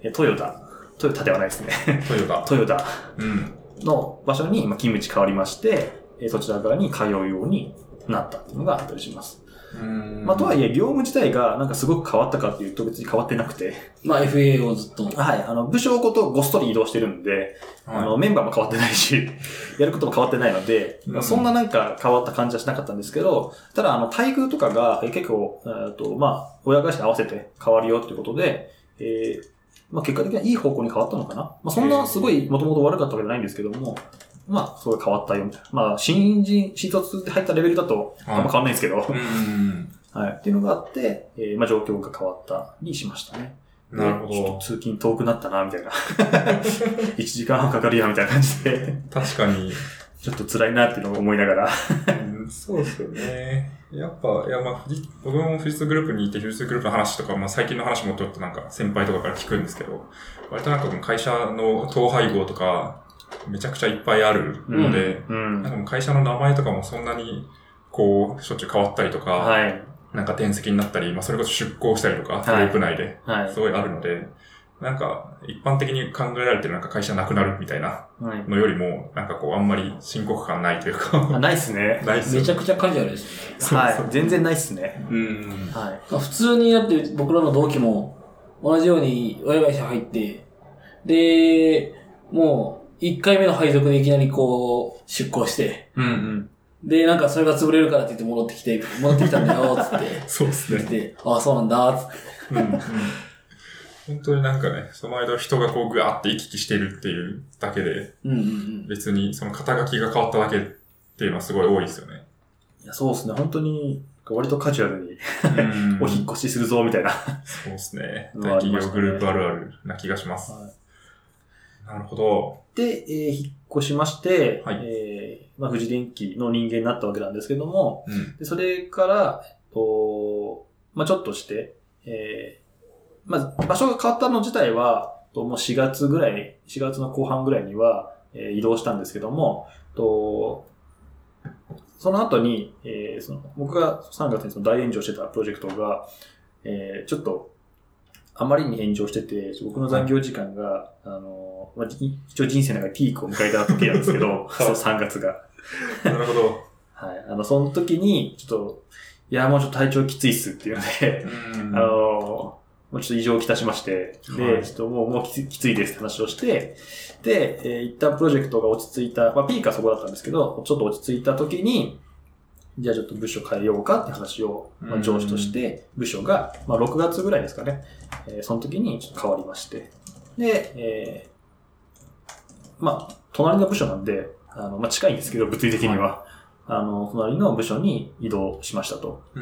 えー、豊田、豊田ではないですね。豊田。豊田の場所に今勤務地変わりまして、えー、そちら側に通うようになったっていうのがあったりします。うんまあ、とはいえ、業務自体がなんかすごく変わったかっていうと別に変わってなくて。 まあ、エフエー をずっと。 はい。あの、部署ごとごっそり移動してるんで、はい、あの、メンバーも変わってないし、やることも変わってないので、うん、そんななんか変わった感じはしなかったんですけど、ただ、あの、待遇とかが結構、えっと、まあ、親会社に合わせて変わるよっていうことで、えー、まあ、結果的にはいい方向に変わったのかな。まあ、そんなすごいもともと悪かったわけじゃないんですけども、まあ、すごい変わったよみたいな。まあ、新人、新卒で入ったレベルだと、あんま変わんないんですけど。はい。うんはい。っていうのがあって、えー、まあ、状況が変わったりしましたね。 なるほど。 ちょっと通勤遠くなったな、みたいな。いちじかんはんかかるや、みたいな感じで。 確かに。 ちょっと辛いなっていうのを思いながら。 うん、そうですよね。やっぱ、いや、まあ、僕も富士通グループにいて、富士通グループの話とか、まあ、最近の話もちょっとなんか先輩とかから聞くんですけど、割となんか会社の統廃合とか、めちゃくちゃいっぱいあるので、うんうん、なんかもう会社の名前とかもそんなに、こう、しょっちゅう変わったりとか、はい、なんか転籍になったり、まあそれこそ出向したりとか、グループ内で、すごいあるので、はいはい、なんか一般的に考えられてるなんか会社なくなるみたいなのよりも、なんかこうあんまり深刻感ないというか。 あないっすね。 ないっすね。めちゃくちゃカジュアルですね。 はい。全然ないっすね。 うん。はい。普通にだって僕らの同期も同じように親会社入って、で、もう、一回目の配属でいきなりこう、出向して、うんうん。で、なんかそれが潰れるからって言って戻ってきて、戻ってきたんだよ、つって。 そうですね。 で、ああ、そうなんだ、つって。うんうん。 本当になんかね、その間人がこうぐわーって行き来してるっていうだけで、うんうんうん、別にその肩書きが変わっただけっていうのはすごい多いですよね。 いや、そうですね。本当に、割とカジュアルにお引っ越しするぞ、みたいな。 そうですね。大企業グループあるあるな気がします。はいなるほど。 で、えー、引っ越しまして、 はい、 えー、まあ、富士電機の人間になったわけなんですけども、 うん、 でそれから、えっと、まあ、ちょっとして、えー、まあ、場所が変わったの自体は、もうしがつぐらい、しがつの後半ぐらいには、えー、移動したんですけども、とその後に、えー、その僕がさんがつにその大炎上してたプロジェクトが、えー、ちょっと、あまりに炎上してて、僕の残業時間が、あの、まあ、一応人生の中でピークを迎えた時なんですけど、そうさんがつが。 なるほど。 はい。あの、その時に、ちょっと、いや、もうちょっと体調きついっすっていうので、 うんあの、もうちょっと異常をきたしまして、で、はい、ちょっともう、もうきつきついですって話をして、で、えー、一旦プロジェクトが落ち着いた、まあ、ピークはそこだったんですけど、ちょっと落ち着いた時に、じゃあちょっと部署変えようかって話を、まあ、上司として、部署が、まあ、ろくがつぐらいですかね、えー、その時にちょっと変わりまして、で、えー、まあ、隣の部署なんで、あの、まあ、近いんですけど、物理的には。はい、あの、隣の部署に移動しましたと。 うん、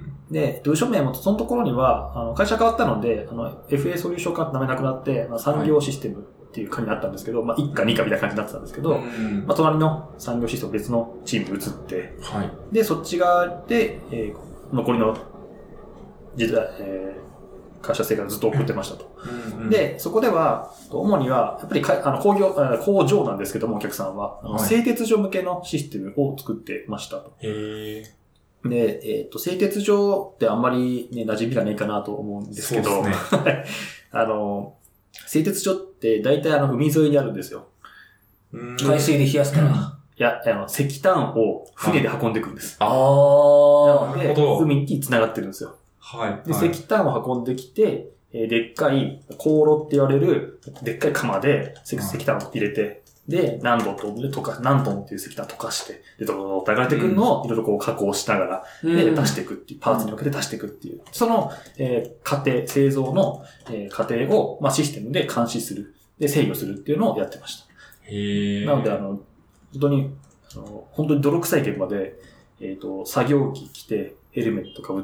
で、部署名もそのところには、あの、会社変わったので、あの、エフエー ソリューション化って名前なくなって、まあ、産業システムっていう課になったんですけど、まあ、いちかにかみたいな感じになってたんですけど、うん、まあ、隣の産業システム別のチームに移って、 はい、 で、そっち側で、えー、残りの時代、えー会社生活ずっと送ってましたと。うんうん、で、そこでは、主には、やっぱりかあの工業、工場なんですけども、お客さんは、はい、製鉄所向けのシステムを作ってましたと。 へー。で、えっと、製鉄所ってあんまりね、馴染みがないかなと思うんですけど、 そうですね、 あの、製鉄所って大体あの、海沿いにあるんですよ。 海水で冷やすから。 いや、あの、石炭を船で運んでくるんです。 ああ。 なので、海に繋がってるんですよ。 はい。 で、石炭を運んできて、えー、でっかい、香炉って言われる、でっかい釜で石炭を入れて、で、何度と、で、溶か、何トンっていう石炭を溶かして、で、どどど流れてくるのをいろいろこう加工しながら、うん、で、出していくっていう、パーツに分けて出していくっていう、その、えー、過程、製造の、えー、過程を、まあ、システムで監視する、で、制御するっていうのをやってました。 へー。 なので、あの、本当に、あの本当に泥臭い現場で、えっと、作業着着て、ヘルメットかぶって、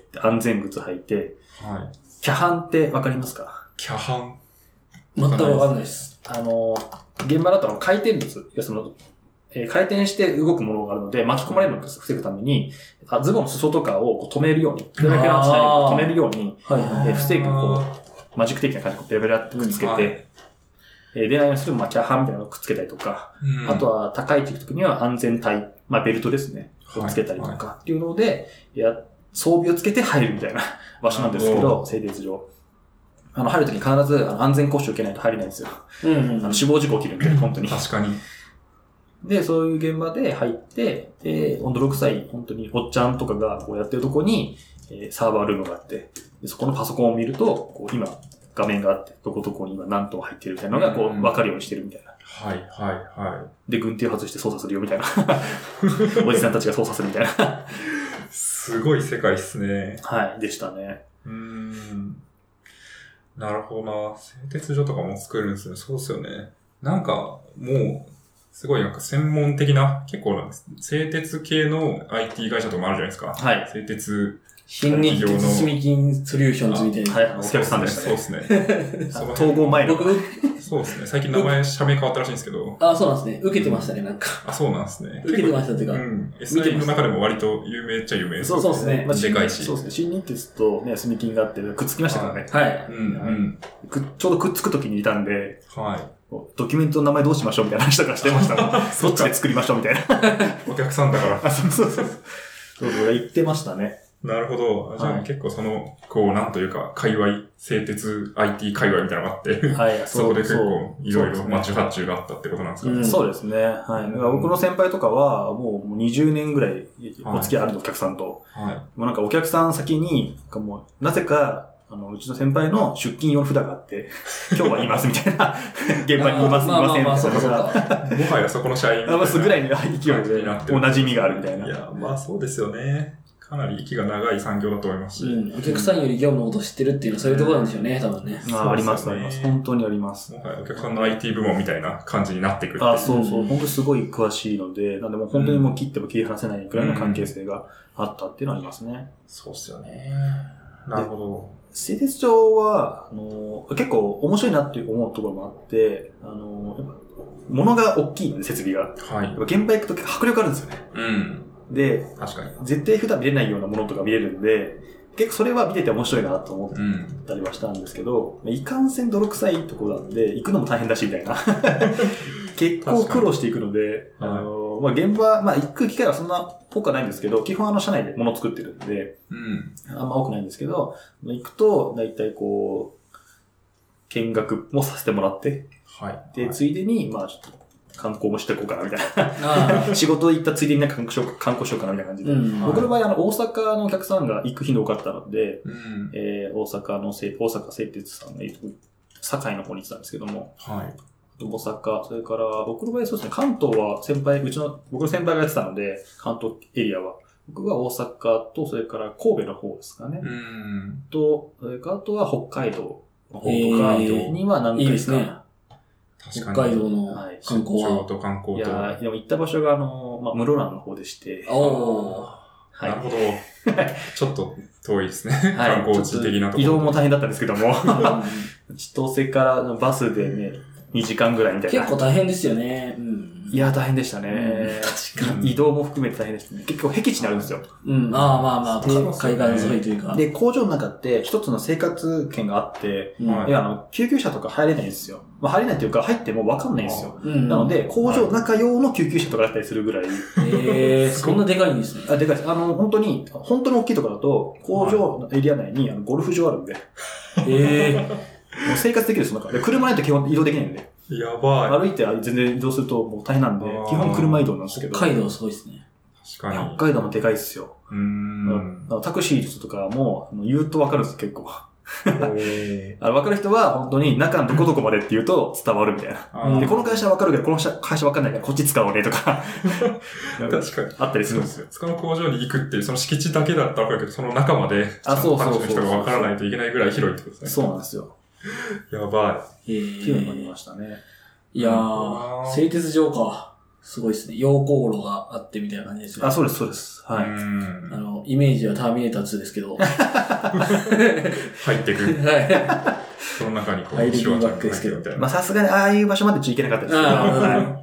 安全靴履いて、 はい。 キャハンってわかりますか？ キャハン全くわかんないです。 あの、現場だと回転物、いやその、えー、回転して動くものがあるので、巻き込まれるのを防ぐために、あズボンの裾とかをこう止めるように、ペラペラしないように止めるように、はいはい、えー、防ぐ、こう、マジック的な感じでペラペラってくっつけて、はい、えー、出ないようにする、まあ、キャハンみたいなのをくっつけたりとか、うん、あとは高い位置の時には安全帯、まあ、ベルトですね。をつけたりとかっていうので、いや、装備をつけて入るみたいな場所なんですけど、製鉄所。あの、入るときに必ず安全講習を受けないと入れないんですよ。うんうんうん、あの死亡事故起きるんで、本当に。 確かに。 で、そういう現場で入って、で、泥臭い、本当におっちゃんとかがこうやってるとこに、えー、サーバールームがあって、でそこのパソコンを見ると、こう今、画面があって、どこどこに今何トン入ってるみたいなのが、こう、わかるようにしてるみたいな。 はい、はい、はい。 で、軍手を外して操作するよみたいな。おじさんたちが操作するみたいな。 すごい世界っすね。 はい、でしたね。 うーん。なるほどな。製鉄所とかも作るんですね。そうっすよね。なんか、もう、すごいなんか専門的な、結構なんです。製鉄系の アイティー 会社とかもあるじゃないですか。 はい。 製鉄。 新日鉄住金ソリューションズみたいな。 はい、お客さんでしたね。そうですね。 その統合前の。 僕、そうですね。最近名前、社名変わったらしいんですけど。 あ、そうなんですね。受けてましたね、なんか。 あ、そうなんですね。 受けてましたっていうか。 うん。エスアイ の中でも割と有名っちゃ有名です。 そうですね。 まあ、でかいし。 そうですね。新日鉄とね、住金があって、くっつきましたからね。 はい。 うんうん。 ちょうどくっつく時にいたんで、 はい。 ドキュメントの名前どうしましょうみたいな話とかしてましたもん。そっちで作りましょうみたいな。 お客さんだから。 あ、そうそうそう。そうそう、言ってましたね。 なるほど。じゃあ、はい、結構その、こう、なんというか、界隈、製鉄 アイティー 界隈みたいなのがあって、はい、そこで結構、いろいろマッチ発注があったってことなんですかね。 うん、そうですね。はい。だから僕の先輩とかは、もうにじゅうねんぐらいお付き合いあるお客さんと、はい。もうなんかお客さん先に、もう、なぜか、あの、うちの先輩の出勤用の札があって、今日はいますみたいな、現場にいます、いませんみたいな。 もはやそこの社員。 あ、まあ、ぐらいの勢いで、お馴染みがあるみたいな。 いや、まあそうですよね。かなり息が長い産業だと思いますし。 うん。お客さんより業務のこと知ってるっていうのはそういうところなんでしょうね、多分ね。 ああ、あります、あります。本当にあります。 もはやお客さんの アイティー 部門みたいな感じになってくるっていう。 あ、そうそう。本当すごい詳しいので、なんでもう本当にもう切っても切り離せないくらいの関係性があったっていうのはありますね。 そうっすよね。なるほど。 製鉄所は、あの、結構面白いなって思うところもあって、あの、やっぱ物が大きいので、設備が。はい。現場行くと迫力あるんですよね。うん。で、確かに。絶対普段見れないようなものとか見れるんで、結構それは見てて面白いなと思ったりはしたんですけど、うん、いかんせん泥臭いところなんで、行くのも大変だし、みたいな。結構苦労していくので、あの、まあ、現場、まあ、行く機会はそんな多くはないんですけど、基本あの、社内で物を作ってるんで、うん、あんま多くないんですけど、行くと、だいたいこう、見学もさせてもらって、はい。で、ついでに、まあ、ちょっと、観光もしていこうかな、みたいな。仕事行ったついでになんか観光しよう、観光しようかな、みたいな感じで。うん、僕の場合、あの、大阪のお客さんが行く頻度多かったので、うん、えー、大阪のせ、大阪製鉄さんがいる、堺の方に行ってたんですけども、はい。大阪、それから、僕の場合そうですね、関東は先輩、うちの、僕の先輩がやってたので、関東エリアは。僕は大阪と、それから神戸の方ですかね。うん。と、それからあとは北海道の方とかには何回か、いいですね。 北海道の観光は。 出張と観光と。 いやでも行った場所があの、まあ、室蘭の方でして。 おー。はい。なるほど。ちょっと遠いですね。はい。観光地的なところ。 移動も大変だったんですけども。千歳からバスでね、にじかんぐらいみたいな。 結構大変ですよね。うん、 いや、大変でしたね、うん。確かに。移動も含めて大変でしたね。結構僻地になるんですよ。 うん。ああ、まあまあ、海岸沿いというか。 で、工場の中って一つの生活圏があって、うん、いや、あの、救急車とか入れないんですよ。まあ、入れないというか、入っても分かんないんですよ。うん、なので、工場の中用の救急車とかだったりするぐらい。 へえー、そんなでかいんですね。 あ、でかいです。あの、本当に、本当に大きいところだと、工場のエリア内にあのゴルフ場あるんで。へえー。もう生活できるその中で、車ないと基本移動できないんで。 やばい。 歩いて全然移動するともう大変なんで、基本車移動なんですけど。 北海道すごいですね。 確かに。 北海道もでかいっすよ。うーん。タクシーとかも言うとわかるんです結構。あの分かる人は本当に中のどこどこまでって言うと伝わるみたいな。で、この会社わかるけど、この会社わかんないからこっち使おうねとか。 確かに。 あったりするんですよ。 その工場に行くっていう、その敷地だけだったらわかるけど、その中まで、 あ、そうそうそう。 の人がわからないといけないぐらい広いってことですね。 そうなんですよ。 やばい。 へー。っていうのがありましたね。 いやー、製鉄所か。すごいですね。溶鉱炉があってみたいな感じですね。 あ、そうです、そうです。はい。あの、イメージはターミネーターツーですけど。 入ってくる。はい。その中にこう、 アイディーバックですけど。 まあ、さすがにああいう場所まで行けなかったですけど。 はい、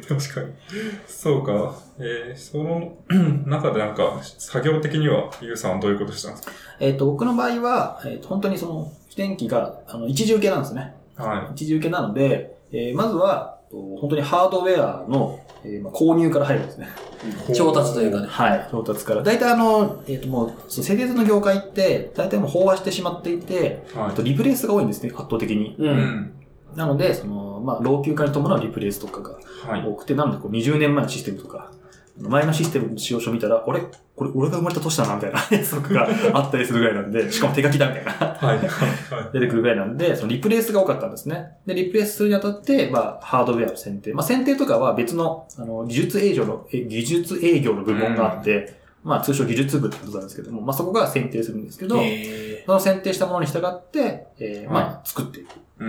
確かに。そうか。えー、その中でなんか、作業的には、ゆうさんはどういうことしたんですか？ えっと、僕の場合は、えっと、本当にその、非電気が、あの、一時受けなんですね。はい。一時受けなので、えー、まずは、本当にハードウェアの、えーまあ、購入から入るんですね。 調達というかね。 はい。調達から。大体あの、えっ、ー、ともう、製鉄の業界って、大体もう飽和してしまっていて、はい、とリプレイスが多いんですね、圧倒的に。うん。なので、その、まあ、老朽化に伴うリプレイスとかが多くて、はい、なのでこうにじゅうねんまえのシステムとか、前のシステムの使用書見たら、あれこれ俺が生まれた年だなみたいなやつとかがあったりするぐらいなんで、しかも手書きだみたいな。はい。出てくるぐらいなんで、そのリプレイスが多かったんですね。で、リプレイスするにあたって、まあ、ハードウェアの選定。まあ、選定とかは別の、あの、技術営業の、技術営業の部門があって、うん、まあ、通称技術部ってことなんですけども、まあ、そこが選定するんですけど、その選定したものに従って、えー、まあ、作っていく。うん。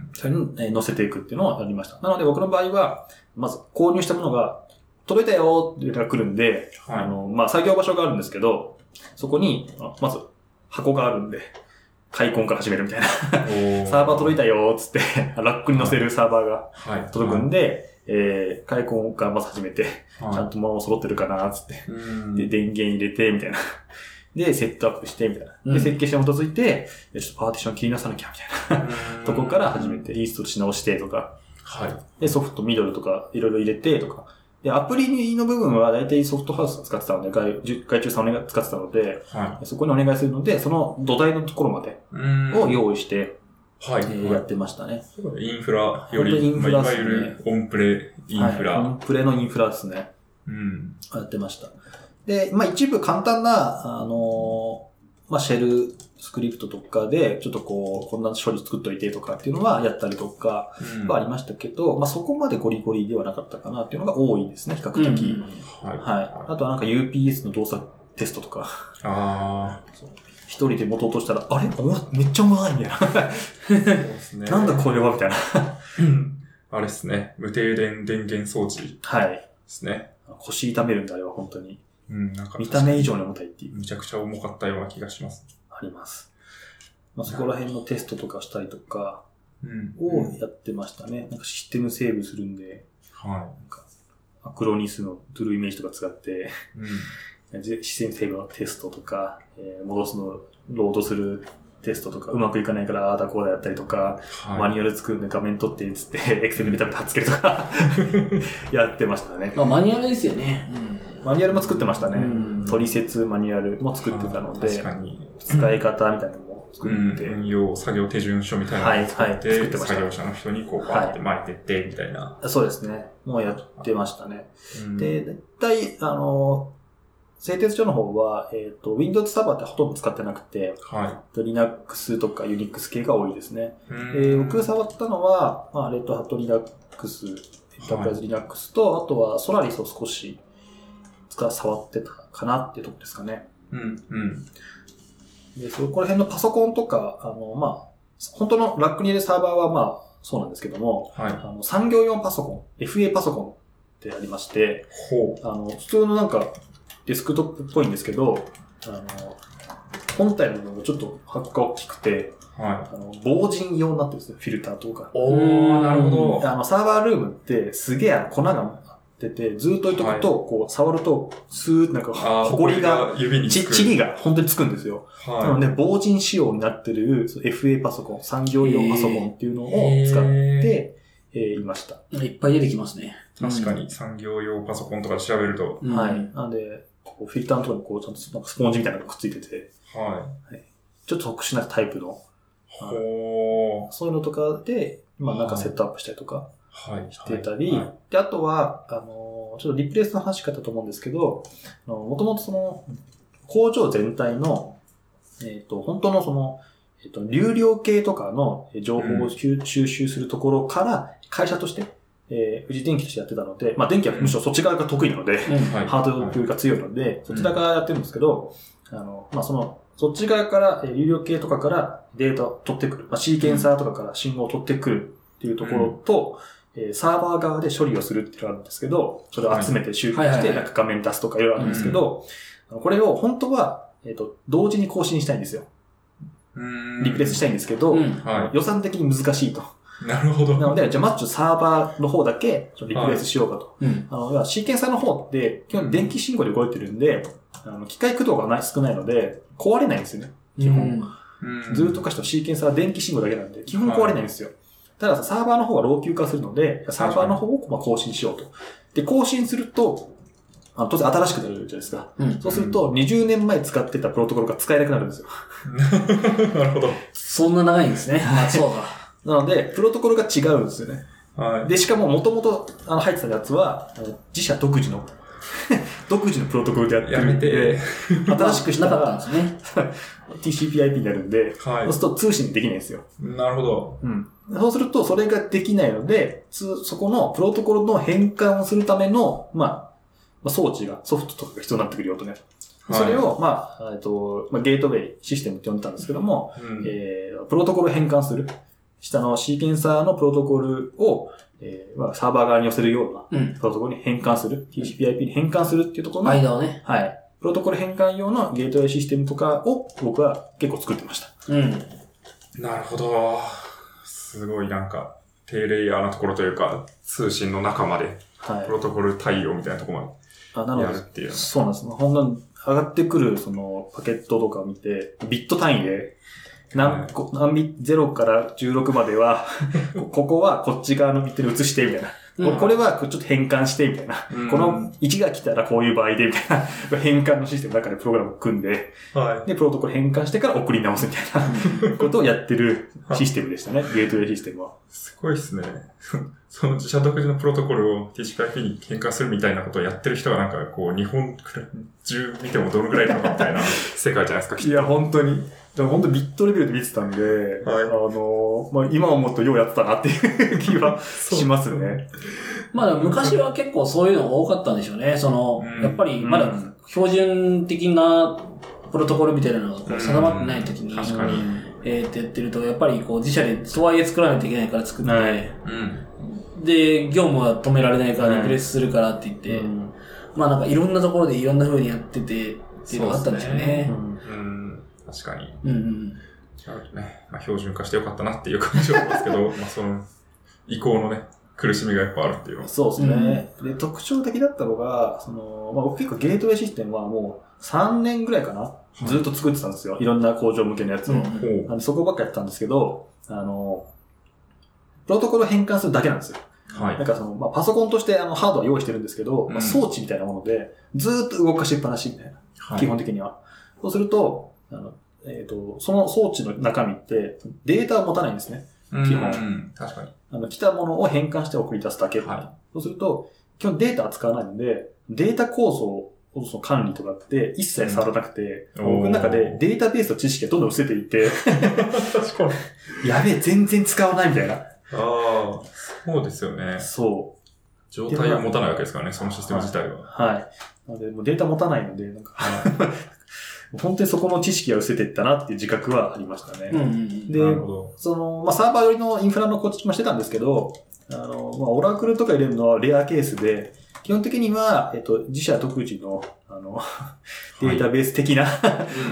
それに載せていくっていうのをやりました。なので、僕の場合は、まず、購入したものが、届いたよっていうのが来るんで、はい、あの、まあ、作業場所があるんですけど、そこに、まず、箱があるんで、開梱から始めるみたいな。サーバー届いたよーつって、ラックに載せるサーバーが届くんで、はいはい、えー、開梱からまず始めて、はい、ちゃんと物揃ってるかなーつって、で、電源入れて、みたいな。で、セットアップして、みたいな。で、設計書に基づいて、ちょっとパーティション切りなさなきゃ、みたいな。とこから始めて、インストールし直してとか。はい。で、ソフト、ミドルとか、いろいろ入れてとか。で、アプリの部分は大体ソフトハウス使ってたので、外、外注さんお願い使ってたので、はい、そこにお願いするので、その土台のところまでを用意して、はい、えー、やってましたね。 インフラより、 インフラ、ね、 まあ、いわゆるオンプレインフラ、 はい。オンプレのインフラですね。うん。やってました。で、まあ一部簡単な、あのー、まあシェルスクリプトとかで、ちょっとこう、こんな処理作っといてとかっていうのはやったりとかはありましたけど、うん、まあそこまでゴリゴリではなかったかなっていうのが多いですね、比較的。うん、はい。はい。あとはなんか ユーピーエス の動作テストとか。ああ。一人で元落としたら、あれお前めっちゃうまいみたいな。そうですね。なんだこれはみたいな。 あれですね。無停電電源装置。はい。ですね。 腰痛めるんだ、あれは本当に。 うん、なんか見た目以上に重たいっていう。 めちゃくちゃ重かったような気がします。 あります。 まあ、そこら辺のテストとかしたりとかをやってましたね。なんかシステムセーブするんで、 はい。なんかアクロニスのトゥルーイメージとか使って、 うん、 システムセーブのテストとか、えー、戻すの、ロードするテストとか、うまくいかないからあーだこうだやったりとか、はい、マニュアル作るんで画面撮ってつって、エクセルメタル貼っつけるとか、やってましたね。 まあマニュアルですよね。 うん、マニュアルも作ってましたね。うん、取説マニュアルも作ってたので、 確かに使い方みたいなのも作って、 うん、運用、作業手順書みたいなのを作って、はいはい、作ってました作業者の人にこうバーって巻いてって、みたいな、 はい。そうですね。もうやってましたね。うん、で、絶対、あの、製鉄所の方は、えっ、ー、と、Windows サーバーってほとんど使ってなくて、 はい。 Linux とか Unix 系が多いですね。で、僕が触ったのは、まあ、レッドハット Linux、エンタープライズ Linux と、はい、あとは Solaris を少し使触ってたかなっていうところですかね。 うん、うん。 で、そこら辺のパソコンとか、あの、まあ、本当のラックにいるサーバーはまあ、そうなんですけども、 はい。 あの、産業用パソコン、エフエー パソコンってありまして、 ほう。 あの、普通のなんか、デスクトップっぽいんですけど、あの、本体の部分がちょっと発火大きくて、 はい。 あの、防塵用になってるんですよ、フィルターとか。 おー、なるほど。 あの、サーバールームってすげえ粉が出て、ずっと置いとくと、はい、こう、触ると、スーッなんか、ホコリが、 指につく。 ち、チリが本当につくんですよ。はい。なので、防塵仕様になってる エフエー パソコン、産業用パソコンっていうのを使って、えー、いました。 いっぱい出てきますね。 確かに、産業用パソコンとか調べると。 うん、はい。なんで、こうフィルターのところにこう、ちゃんとなんかスポンジみたいなのがくっついてて、 はい。 はい、ちょっと特殊なタイプの、 ほー。 そういうのとかで、まあなんかセットアップしたりとか、してたり、 はいはいはい、 で、あとは、あの、ちょっとリプレイスの話し方だと思うんですけど、もともとその、工場全体の、えっと、本当のその、えっと、流量計とかの情報を収集するところから、会社として、えー、富士電機としてやってたので、まあ電気はむしろそっち側が得意なので、うんはい、ハードよりが強いので、そちらからやってるんですけど、あの、まあその、そっち側から、流量計とかからデータを取ってくる、まあシーケンサーとかから信号を取ってくるっていうところと、うんえー、サーバー側で処理をするっていうのがあるんですけど、それを集めて集計して、なんか画面出すとかいろいろあるんですけど、うん、これを本当は、えっと、同時に更新したいんですよ。リプレイスしたいんですけど、うんはい、予算的に難しいと。 なるほど。 なので、じゃあマッチョサーバーの方だけリプレイスしようかと。はい、あの、シーケンサーの方って基本電気信号で動いてるんで、あの機械駆動がない少ないので、壊れないんですよね。基本。うん、ずっとかしてもシーケンサーは電気信号だけなんで、基本壊れないんですよ。はい、ただサーバーの方は老朽化するので、サーバーの方をまあ更新しようと。で、更新すると、あの当然新しくなるじゃないですか。うん、そうすると、にじゅうねんまえ使ってたプロトコルが使えなくなるんですよ。 なるほど。 そんな長いんですね。まあ、そうか。 なので、プロトコルが違うんですよね。はい。で、しかも元々、あの、入ってたやつは、自社独自の、独自のプロトコルでやってるんで、新しくしたら、 なかったんですね。 ティーシーピーアイピー になるんで、はい。そうすると通信できないんですよ。 なるほど。 うん。そうすると、それができないので、つ、そこのプロトコルの変換をするための、まあ、まあ、装置が、ソフトとかが必要になってくるよとね。はい、それを、まあ、えっと、まあ、ゲートウェイシステムって呼んでたんですけども、うん、えー、プロトコルを変換する。下のシーケンサーのプロトコルを、えーまあ、サーバー側に寄せるようなプロトコルに変換する。うん、ティーシーピーアイピー に変換するっていうところの、 間をね。 はい。プロトコル変換用のゲートウェイシステムとかを僕は結構作ってました。 うん。 なるほど。すごいなんか、低レイヤーなところというか、通信の中まで、はい、プロトコル対応みたいなところまでやるっていう。 そうなんです。ほんの上がってくるそのパケットとかを見て、ビット単位で、何個、何ビ、ゼロからじゅうろくまでは、ここはこっち側のビットに移して、みたいな。うん、これはちょっと変換して、みたいな。うん、このいちが来たらこういう場合で、みたいな。変換のシステムの中でプログラムを組んで、はい、で、プロトコル変換してから送り直すみたいなことをやってるシステムでしたね。ゲートウェイシステムは。 すごいですね。その自社独自のプロトコルを ティーシーピーアイピー に変換するみたいなことをやってる人がなんかこう、日本中見てもどのくらいいるのかみたいな世界じゃないですか、きっと。 いや、本当に。本当ビットレベルで見てたんで、はい、あの、まあ、今思うとようやってたなっていう気はしますね。 まあ昔は結構そういうのが多かったんでしょうね。その、うん、やっぱりまだ標準的なプロトコルみたいなのがこう定まってない時に、うん、 確かに。 えーってやってると、やっぱりこう自社でとはいえ作らないといけないから作って、はい、うん、で、業務は止められないからリプレイスするからって言って、うん、まあなんかいろんなところでいろんな風にやっててっていうのがあったんでしょうね。 うん、確かに。 うんうん、 なるほどね。まあ、標準化してよかったなっていう感じはありますけど、まあその移行のね、苦しみがやっぱあるっていうのは。 そうですね。うん、で、特徴的だったのが、その、まあ僕結構ゲートウェイシステムはもうさんねんぐらいかな、はい、ずっと作ってたんですよ。いろんな工場向けのやつを。うん、あのそこばっかやってたんですけど、あの、プロトコルを変換するだけなんですよ。はい。なんかその、まあパソコンとしてあのハードは用意してるんですけど、うん、まあ、装置みたいなもので、ずーっと動かしっぱなしみたいな。はい、基本的には。そうすると、あの、えっと、その装置の中身ってデータを持たないんですね。基本。うん、 確かに。 あの、来たものを変換して送り出すだけ。はい。そうすると、基本データは使わないので、データ構造その管理とかって一切触らなくて、うん、僕の中でデータベースの知識がどんどん薄れていって、確かに。やべえ、全然使わないみたいな。ああ、そうですよね。 そう。 状態を持たないわけですからね、そのシステム自体は。 はい。はい、なので、もうデータ持たないので、なんか、本当にそこの知識が薄れていったなっていう自覚はありましたね。うん、で、その、まあ、サーバー寄りのインフラの構築もしてたんですけど、あの、まあ、オラクルとか入れるのはレアケースで、基本的には、えっと、自社独自の、あの、データベース的な、はい、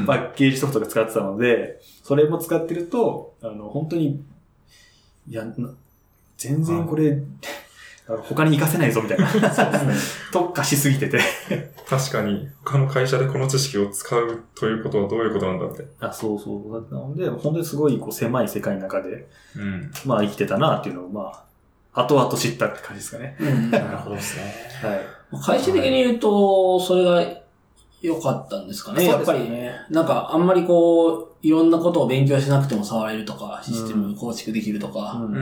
パッケージソフトが使ってたので、それも使ってると、あの、本当に、いや、全然これ、他に活かせないぞみたいな。そうですね。特化しすぎてて。 確かに、他の会社でこの知識を使うということはどういうことなんだって。 あ、そうそう。なので、本当にすごいこう狭い世界の中で、うん、まあ生きてたなっていうのを、まあ、後々知ったって感じですかね。 うん、なるほどですね。はい。会社的に言うと、それが良かったんですかね。やっぱりね。なんか、あんまりこう、いろんなことを勉強しなくても触れるとか、システム構築できるとか、うんうん、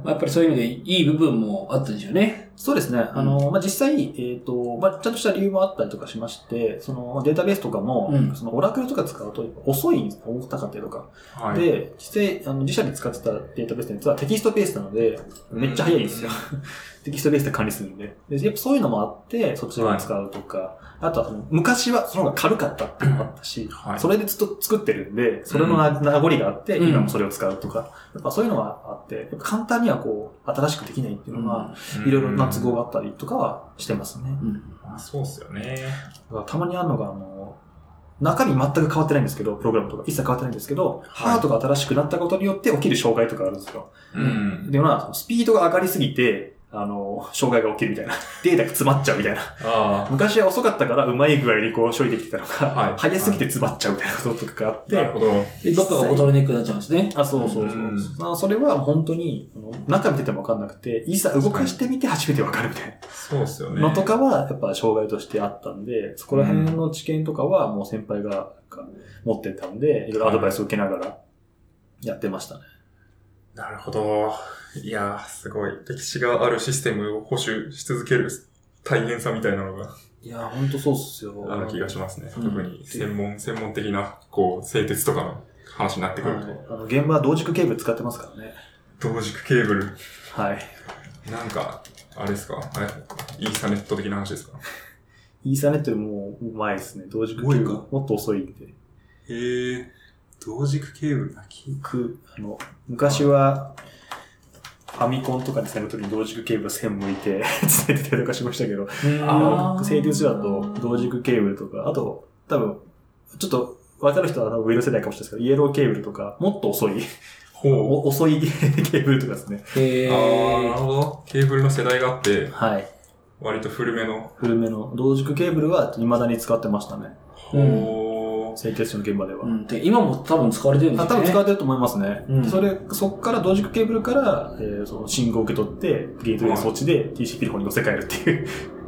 やっぱりそういう意味でいい部分もあったんでしょうね。 そうですね。あの、まあ、実際、えっと、まあ、ちゃんとした理由もあったりとかしまして、その、データベースとかも、うん、その、オラクルとか使うと遅いんですよ。重たかったりとか。はい、で、実際、あの、自社で使ってたデータベースのやつはテキストベースなので、めっちゃ早いんですよ。うん、テキストベースで管理するんで。で、やっぱそういうのもあって、そっち側に使うとか、はい、あとはその、昔はその方が軽かったっていうのもあったし、はい、それでずっと作ってるんで、それの名残があって、うん、今もそれを使うとか、やっぱそういうのがあって、やっぱ簡単にはこう、新しくできないっていうのは、いろいろな都合があったりとかはしてますね。うん、 あ、そうっすよね。 たまにあるのが、あの、中身全く変わってないんですけど、プログラムとか一切変わってないんですけど、はい、ハードが新しくなったことによって起きる障害とかあるんですよ。うん。でもな、スピードが上がりすぎて、あの、障害が起きるみたいな。データが詰まっちゃうみたいな。あ昔は遅かったからうまい具合にこう処理できてたのが、はい、早すぎて詰まっちゃうみたいなこととかあって。なるほど。 で、どっかがボトルネックになっちゃうんですね。 あ、そうそうそう。うん、それは本当に、中見ててもわかんなくて、いざ動かしてみて初めてわかるみたいな。 そうですよね。 のとかは、やっぱ障害としてあったんで、そこら辺の知見とかはもう先輩が持ってたんで、いろいろアドバイスを受けながらやってましたね。 なるほど。いやー、すごい。歴史があるシステムを保守し続ける大変さみたいなのが。 いやー、ほんとそうっすよ。 ある気がしますね。うん、特に専門、専門的な、こう、製鉄とかの話になってくると。はい、 あの現場は同軸ケーブル使ってますからね。 同軸ケーブル。 はい。 なんか、あれですかあれイーサネット的な話ですかイーサネットよりも前ですね。同軸ケーブル。もっと遅いんで。 へー。同軸ケーブルだけく、あの、昔は、ファミコンとかに繋ぐときに同軸ケーブル線向いて、伝えてたりとかしましたけど、製鉄所だと同軸ケーブルとか、あと、多分、ちょっと、わかる人は上の世代かもしれないですけど、イエローケーブルとか、もっと遅い、お遅いケーブルとかですね。 へー。あー、なるほど。ケーブルの世代があって、 はい。 割と古めの。 古めの。同軸ケーブルは未だに使ってましたね。ほー。製鉄所の現場では。 うん、で今も多分使われてるんですね。 多分使われてると思いますね。うん、それ、そっから同軸ケーブルから、えー、その信号を受け取って、ゲートウェイ装置で ティーシーピー の方に乗せ替えるっていう。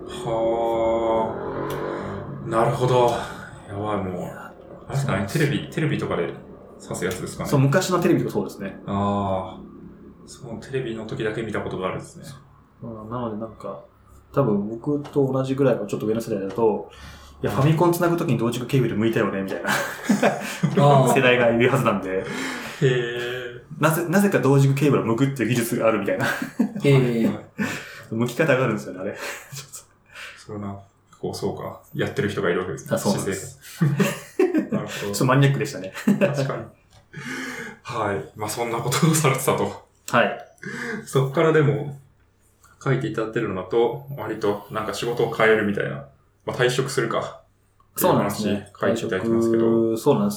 はー。なるほど。やばい、もう。あれですかね、テレビ、テレビとかで挿すやつですかね。 そう、昔のテレビとかそうですね。 あー。そのテレビの時だけ見たことがあるんですね。 うん、なのでなんか、多分僕と同じぐらいのちょっと上の世代だと、いや、ファミコン繋ぐときに同軸ケーブル向いたよね、みたいな世代がいるはずなんで。 へー。 なぜ、なぜか同軸ケーブルを向くっていう技術があるみたいな。へー。向き方があるんですよね、あれ。 そうな、こう、そうか。やってる人がいるわけですね。 あ、そうなんです。 なるほど。 ちょっとマニアックでしたね。 確かに。はい。まあ、そんなことをされてたと。 はい。 そっからでも、書いていただいてるのだと、割と、なんか仕事を変えるみたいな。まあ、退職するか。 そうなんですね。 書いていただきますけど。 そうなんです。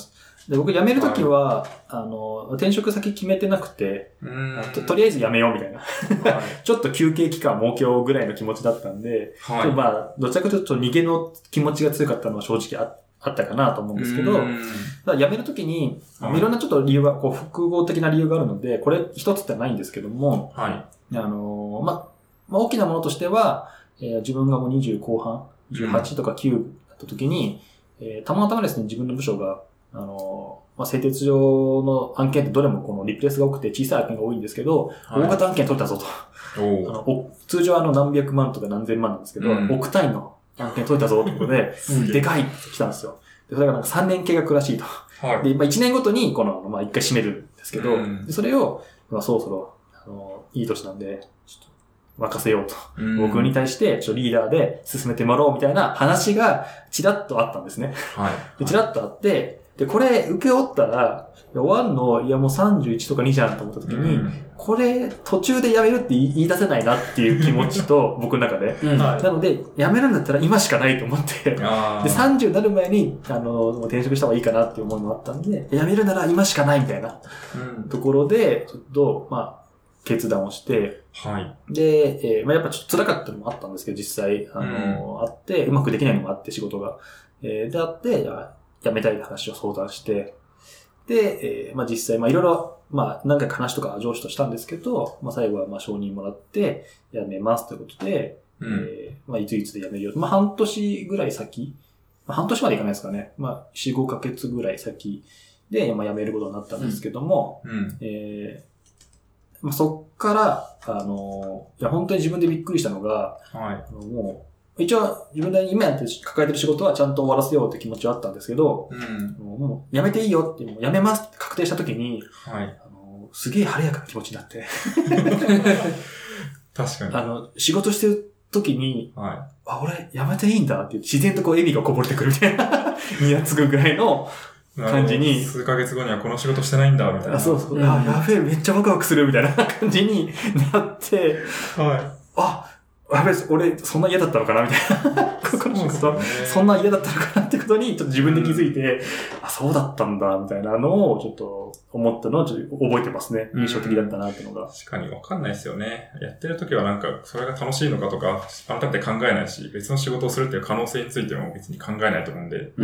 で、僕辞めるときは、はい、あの、転職先決めてなくて、と, とりあえず辞めようみたいな。はい、ちょっと休憩期間設けようぐらいの気持ちだったんで、はい、まあ、どちらかというと逃げの気持ちが強かったのは正直ああったかなと思うんですけど、ただ辞めるときに、はい、いろんなちょっと理由が、こう、複合的な理由があるので、これ一つってないんですけども、はい、あの、ま、まあ、大きなものとしては、えー、自分がもうにじゅう後半、じゅうはちとかきゅうだったときに、うん、えー、たまたまですね、自分の部署が、あの、まあ、製鉄所の案件ってどれもこのリプレイスが多くて小さい案件が多いんですけど、はい、大型案件取ったぞと。あの通常はあの何百万とか何千万なんですけど、うん、億単位の案件取ったぞってことで、でかいって来たんですよ。でそれがなんかさんねん計画らしいと。はい、で、まあいちねんごとにこの、まあ一回締めるんですけど、うん、でそれを、まあそろそろ、あの、いい年なんで、ちょっと任せようと。うん、僕に対して、ちょリーダーで進めてもらおうみたいな話がちらっとあったんですね。はい。で、ちらっとあって、で、これ、受け負ったら、終わんの、いやもうさんじゅういちとかにじゃんと思った時に、うん、これ、途中で辞めるって言い出せないなっていう気持ちと、僕の中で。うん、なので、辞めるんだったら今しかないと思って、で、さんじゅうになる前に、あの、転職した方がいいかなっていう思いもあったんで、辞めるなら今しかないみたいな、ところで、ちょっと、まあ、決断をして、はい。で、えー、まあ、やっぱちょっと辛かったのもあったんですけど、実際、あの、うん、あって、うまくできないのもあって、仕事が。えー、であって、辞めたい話を相談して、で、えー、まあ実際、まあいろいろ、まあ何回か話とか上司としたんですけど、まあ最後はまあ承認もらって、辞めますということで、うん、えー、まあいついつで辞めるよ。まあ半年ぐらい先、まあ半年までいかないですかね。まあよん、ごかげつぐらい先で、まあ辞めることになったんですけども、うんうん、えー、まあそっから、あの、いや本当に自分でびっくりしたのが、はい、あのもう、一応、自分で今やって抱えてる仕事はちゃんと終わらせようって気持ちはあったんですけど、うん、もう、やめていいよって、もうやめますって確定した時に、はい、あのすげえ晴れやかな気持ちになって。 確かに。 あの、仕事してる時に、はい、あ、俺、やめていいんだって自然とこう笑みがこぼれてくるみたいな、にやつぐぐらいの感じに。 数ヶ月後にはこの仕事してないんだ、みたいな。 あ、そうそう。うん、あ、やべえ、めっちゃワクワクするみたいな感じになって、はい。あ、やべえ、俺、そんな嫌だったのかなみたいな。この仕事、そんな嫌だったのかなってことに、ちょっと自分で気づいて、うん、あ、そうだったんだ、みたいなのを、ちょっと思ったのを、ちょっと覚えてますね。印象的だったな、っていうのが。 確かにわかんないですよね。やってる時はなんか、それが楽しいのかとか、改めて考えないし、別の仕事をするっていう可能性についても別に考えないと思うんで、うん、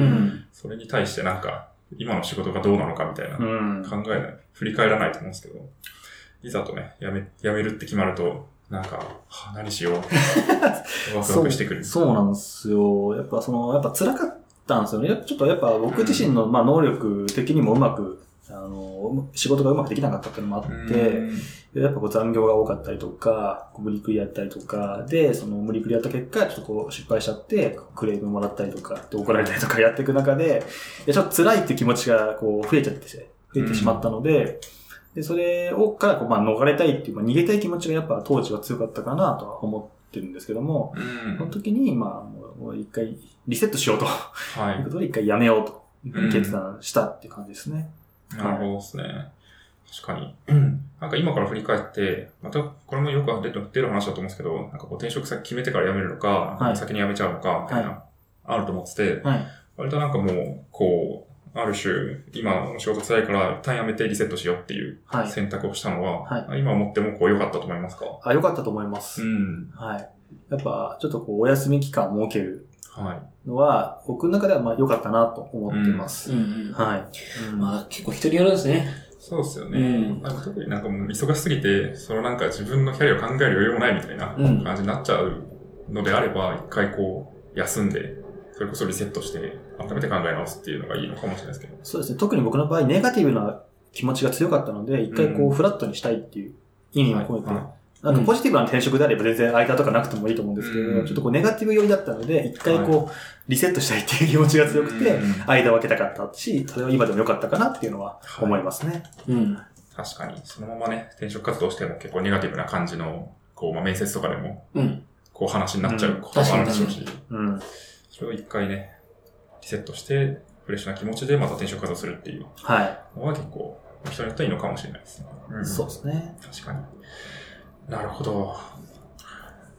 それに対してなんか、今の仕事がどうなのかみたいな、考えない、振り返らないと思うんですけど、いざとね、やめ、やめるって決まると、なんか、は何しよう。ワクワクしてくるそう。そうなんですよ。やっぱその、やっぱ辛かったんですよね。ちょっとやっぱ僕自身の、まあ能力的にもうまく、あの、仕事がうまくできなかったっていうのもあって、やっぱこう残業が多かったりとか、無理くりやったりとか、で、その無理くりやった結果、ちょっとこう失敗しちゃって、クレームもらったりとか、で怒られたりとかやっていく中で、ちょっと辛いって気持ちがこう増えちゃって、増えてしまったので、で、それをからこう、まあ、逃れたいっていう、まあ、逃げたい気持ちがやっぱ当時は強かったかなとは思ってるんですけども、うん、その時に、まあ、もう一回リセットしようと、はい、いうことで一回やめようというふうに決断したっていう感じですね。 うん、なるほどですね。確かに。うん。なんか今から振り返って、またこれもよく出る話だと思うんですけど、なんかこう転職先決めてから辞めるのか、はい、先に辞めちゃうのか、みたいな、はい、あると思ってて、はい、割となんかもう、こう、ある種、今の仕事辛いから一旦やめてリセットしようっていう選択をしたのは、はいはい、今思ってもこう良かったと思いますか？ あ、良かったと思います。うん。はい。やっぱ、ちょっとこう、お休み期間を設けるのは、はい、僕の中ではまあ良かったなと思ってます。うんうんうん、はい。 うん、まあ結構人によるんですね。 そうですよね。うん、なんか特になんかもう忙しすぎて、そのなんか自分のキャリアを考える余裕もないみたいな感じになっちゃうのであれば、一回こう、休んで、それこそリセットして、改めて考え直すっていうのがいいのかもしれないですけど。 そうですね。特に僕の場合、ネガティブな気持ちが強かったので、一回こう、フラットにしたいっていう意味も込めて、うんはいはい、なんかポジティブな転職であれば全然間とかなくてもいいと思うんですけど、うん、ちょっとこう、ネガティブ寄りだったので、一回こう、はい、リセットしたいっていう気持ちが強くて、間を空けたかったし、それは今でも良かったかなっていうのは思いますね。はい、うん。 確かに、そのままね、転職活動しても結構ネガティブな感じの、こう、まあ、面接とかでも、うん、こう話になっちゃうこともあるでしょうし、うん、それを一回ね、リセットして、フレッシュな気持ちでまた転職活動するっていうのは結構、人によってはいいのかもしれないですね。 うん、そうですね。 確かに。なるほど。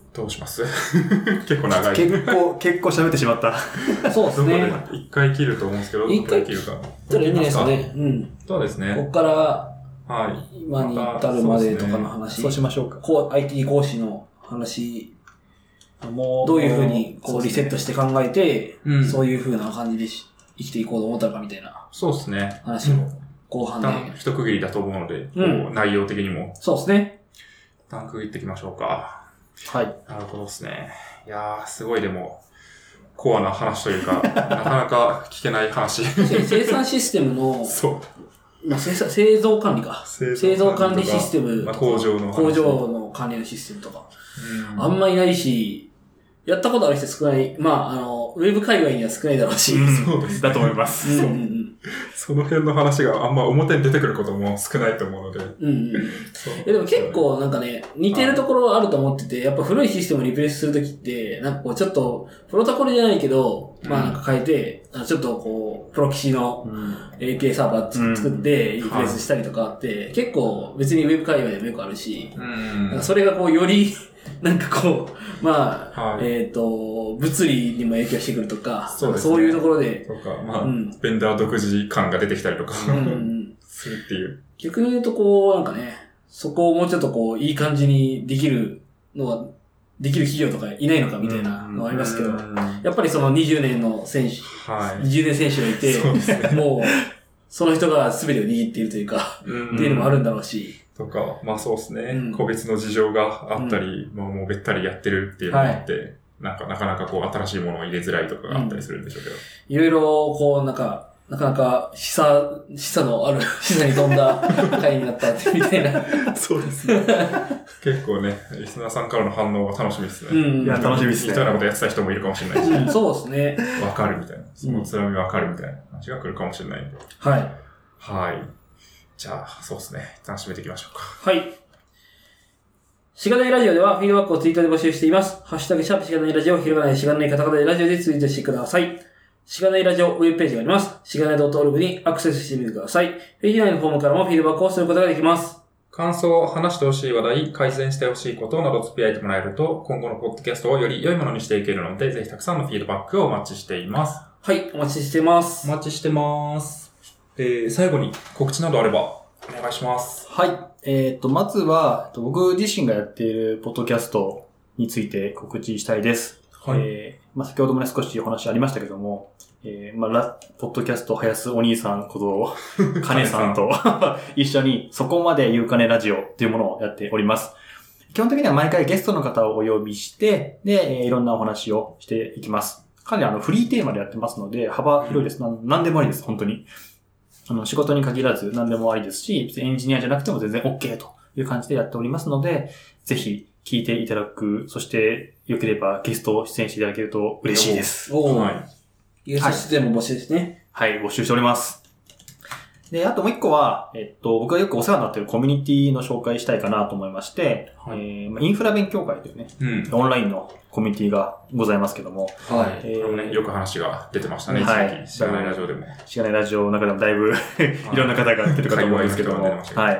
どうします結構長い。 結構、結構喋ってしまった。 そうですね。 一回切ると思うんですけど、 一回切るか。 じゃあいいですね。うん。 そうですね。 ここから、 はい。 今に至るまでとかの話。 そうしましょうか。 こう、アイティー 講師の話、もうどういうふうにこうリセットして考えて、そう、ね、そういうふうな感じで生きていこうと思ったのかみたいな。 そうですね。 話を後半で。 一区切りだと思うので、 うん、 内容的にも。 そうですね。 一旦区切っていきましょうか。 はい。 なるほどですね。いやー、すごいでも、コアな話というか、なかなか聞けない話。 生産システムの、 そう。 まあ、製製造管理か。製造管理システムとか、まあ、 工場の工場の管理のシステムとか。あんまいないし、やったことある人少ない。まあ、あの、ウェブ界隈には少ないだろうし。 うん、そうです。だと思います。うんうんうんその辺の話があんま表に出てくることも少ないと思うので。 うんうん。でも結構なんかね、似てるところはあると思ってて、やっぱ古いシステムをリプレイスするときって、なんかこうちょっと、プロトコルじゃないけど、まあなんか変えて、うん、ちょっとこう、プロキシの エーピーアイ サーバー作ってリプレイスしたりとかって、うん、結構別にウェブ界隈でもよくあるし、うん、それがこうより、なんかこう、まあ、はい、えっ、ー、と、物理にも影響してくるとか、そうですね、そういうところで。 とか、まあ、うん、ベンダー独自感が出てきたりとか、うん、するっていう。 逆に言うとこう、なんかね、そこをもうちょっとこう、いい感じにできるのは、できる企業とかいないのかみたいなのはありますけど、やっぱりそのにじゅうねんの選手、はい、にじゅうねん選手がいて、そうですね、もう、その人が全てを握っているというか、うん、っていうのもあるんだろうし、 とか、まあそうですね、うん。個別の事情があったり、うん、まあもうべったりやってるっていうのがあって、はい、なんかなかなかこう新しいものを入れづらいとかがあったりするんでしょうけど。 いろいろこうなんか、なかなか示唆、示唆のある、示唆に富んだ回になったみたいな。 そうですね。結構ね、リスナーさんからの反応が楽しみですね。 うん。いや、楽しみですね。 似たようなことやってた人もいるかもしれないし。 うん、そうですね。 わかるみたいな。その辛みわかるみたいな話が来るかもしれないんで。 はい。 はい。じゃあ、そうですね。楽しめていきましょうか。 はい。しがないラジオではフィードバックをツイッターで募集しています。ハッシュタグシャープしがないラジオ、ひらがなでしがないカタカナでラジオでツイートしてください。しがないラジオウェブページがあります。しがない .org にアクセスしてみてください。ページ内のフォームからもフィードバックをすることができます。 感想、話してほしい話題、改善してほしいことなどつぶやいてもらえると、今後のポッドキャストをより良いものにしていけるので、ぜひたくさんのフィードバックをお待ちしています。 はい、お待ちしてます。 お待ちしてます。で、最後に告知などあれば、お願いします。 はい。えっ、ー、と、まずは、僕自身がやっているポッドキャストについて告知したいです。はい。えー、まあ、先ほどもね、少しお話ありましたけども、えー、まあ、ラ、ポッドキャスト、はやすお兄さんこと、かねさんと一緒に、そこまで言うかねラジオっていうものをやっております。基本的には毎回ゲストの方をお呼びして、で、えー、いろんなお話をしていきます。かなりあの、フリーテーマでやってますので、幅広いです。なん、なんでもありです、本当に。あの、仕事に限らず何でもありですし、エンジニアじゃなくても全然 OK という感じでやっておりますので、ぜひ聞いていただく、そして良ければゲスト出演していただけると嬉しいです。 おー。はい。ゲスト出演も募集ですね。 はい、募集しております。で、あともう一個は、えっと、僕がよくお世話になっているコミュニティの紹介したいかなと思いまして、はい、えー、インフラ勉強会というね、うん、オンラインのコミュニティがございますけども、 はい。えー、ね、よく話が出てましたね、はい。しがないラジオでも。 しがないラジオの中でもだいぶいろんな方が出てるかと思うんですけども、はい。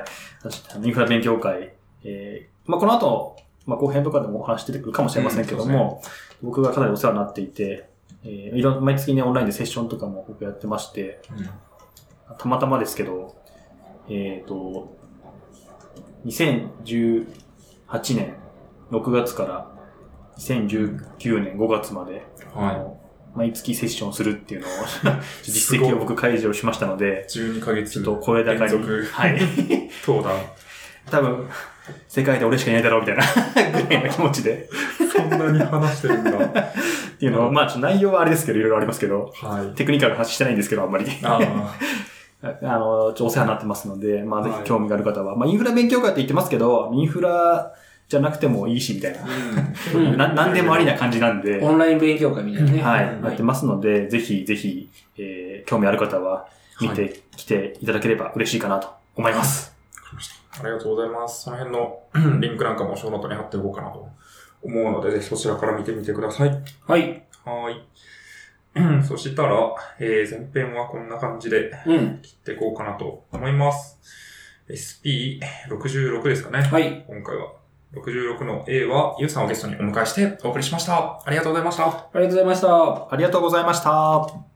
インフラ勉強会、えー、まあ、この後、まあ、後編とかでもお話出てくるかもしれませんけども、うんね、僕がかなりお世話になっていて、えー、いろんな、毎月ね、オンラインでセッションとかも僕やってまして、うん、たまたまですけど、えっと、にせんじゅうはちねんろくがつからにせんじゅうきゅうねんごがつまで、はい、毎月セッションするっていうのを実績を僕解除しましたので、 じゅうにかげつちょっと声高に、はい、 登壇。 多分、世界で俺しかいないだろうみたいなぐらいの気持ちで。 そんなに話してるんだ。 っていうのを、まあちょっと内容はあれですけど、いろいろありますけど、はい、テクニカルな話してないんですけど、あんまり。ああの、ちょお世話になってますので、まあぜひ興味がある方は、はい、まあインフラ勉強会って言ってますけど、インフラじゃなくてもいいし、みたいな。うん、な何でもありな感じなんで。 オンライン勉強会みたいなね。 はい。やってますので、ぜひぜひ、えー、興味ある方は見てきていただければ嬉しいかなと思います。 ありがとうございます。その辺のリンクなんかもショーノートに貼っておこうかなと思うので、ぜひそちらから見てみてください。 はい。 はい。そしたら、えー、前編はこんな感じで切っていこうかなと思います。うん、エスピーろくじゅうろく ですかね。 はい。 今回は。 ろくじゅうろくの A は、ゆうさんをゲストにお迎えしてお送りしました。ありがとうございました。ありがとうございました。 ありがとうございました。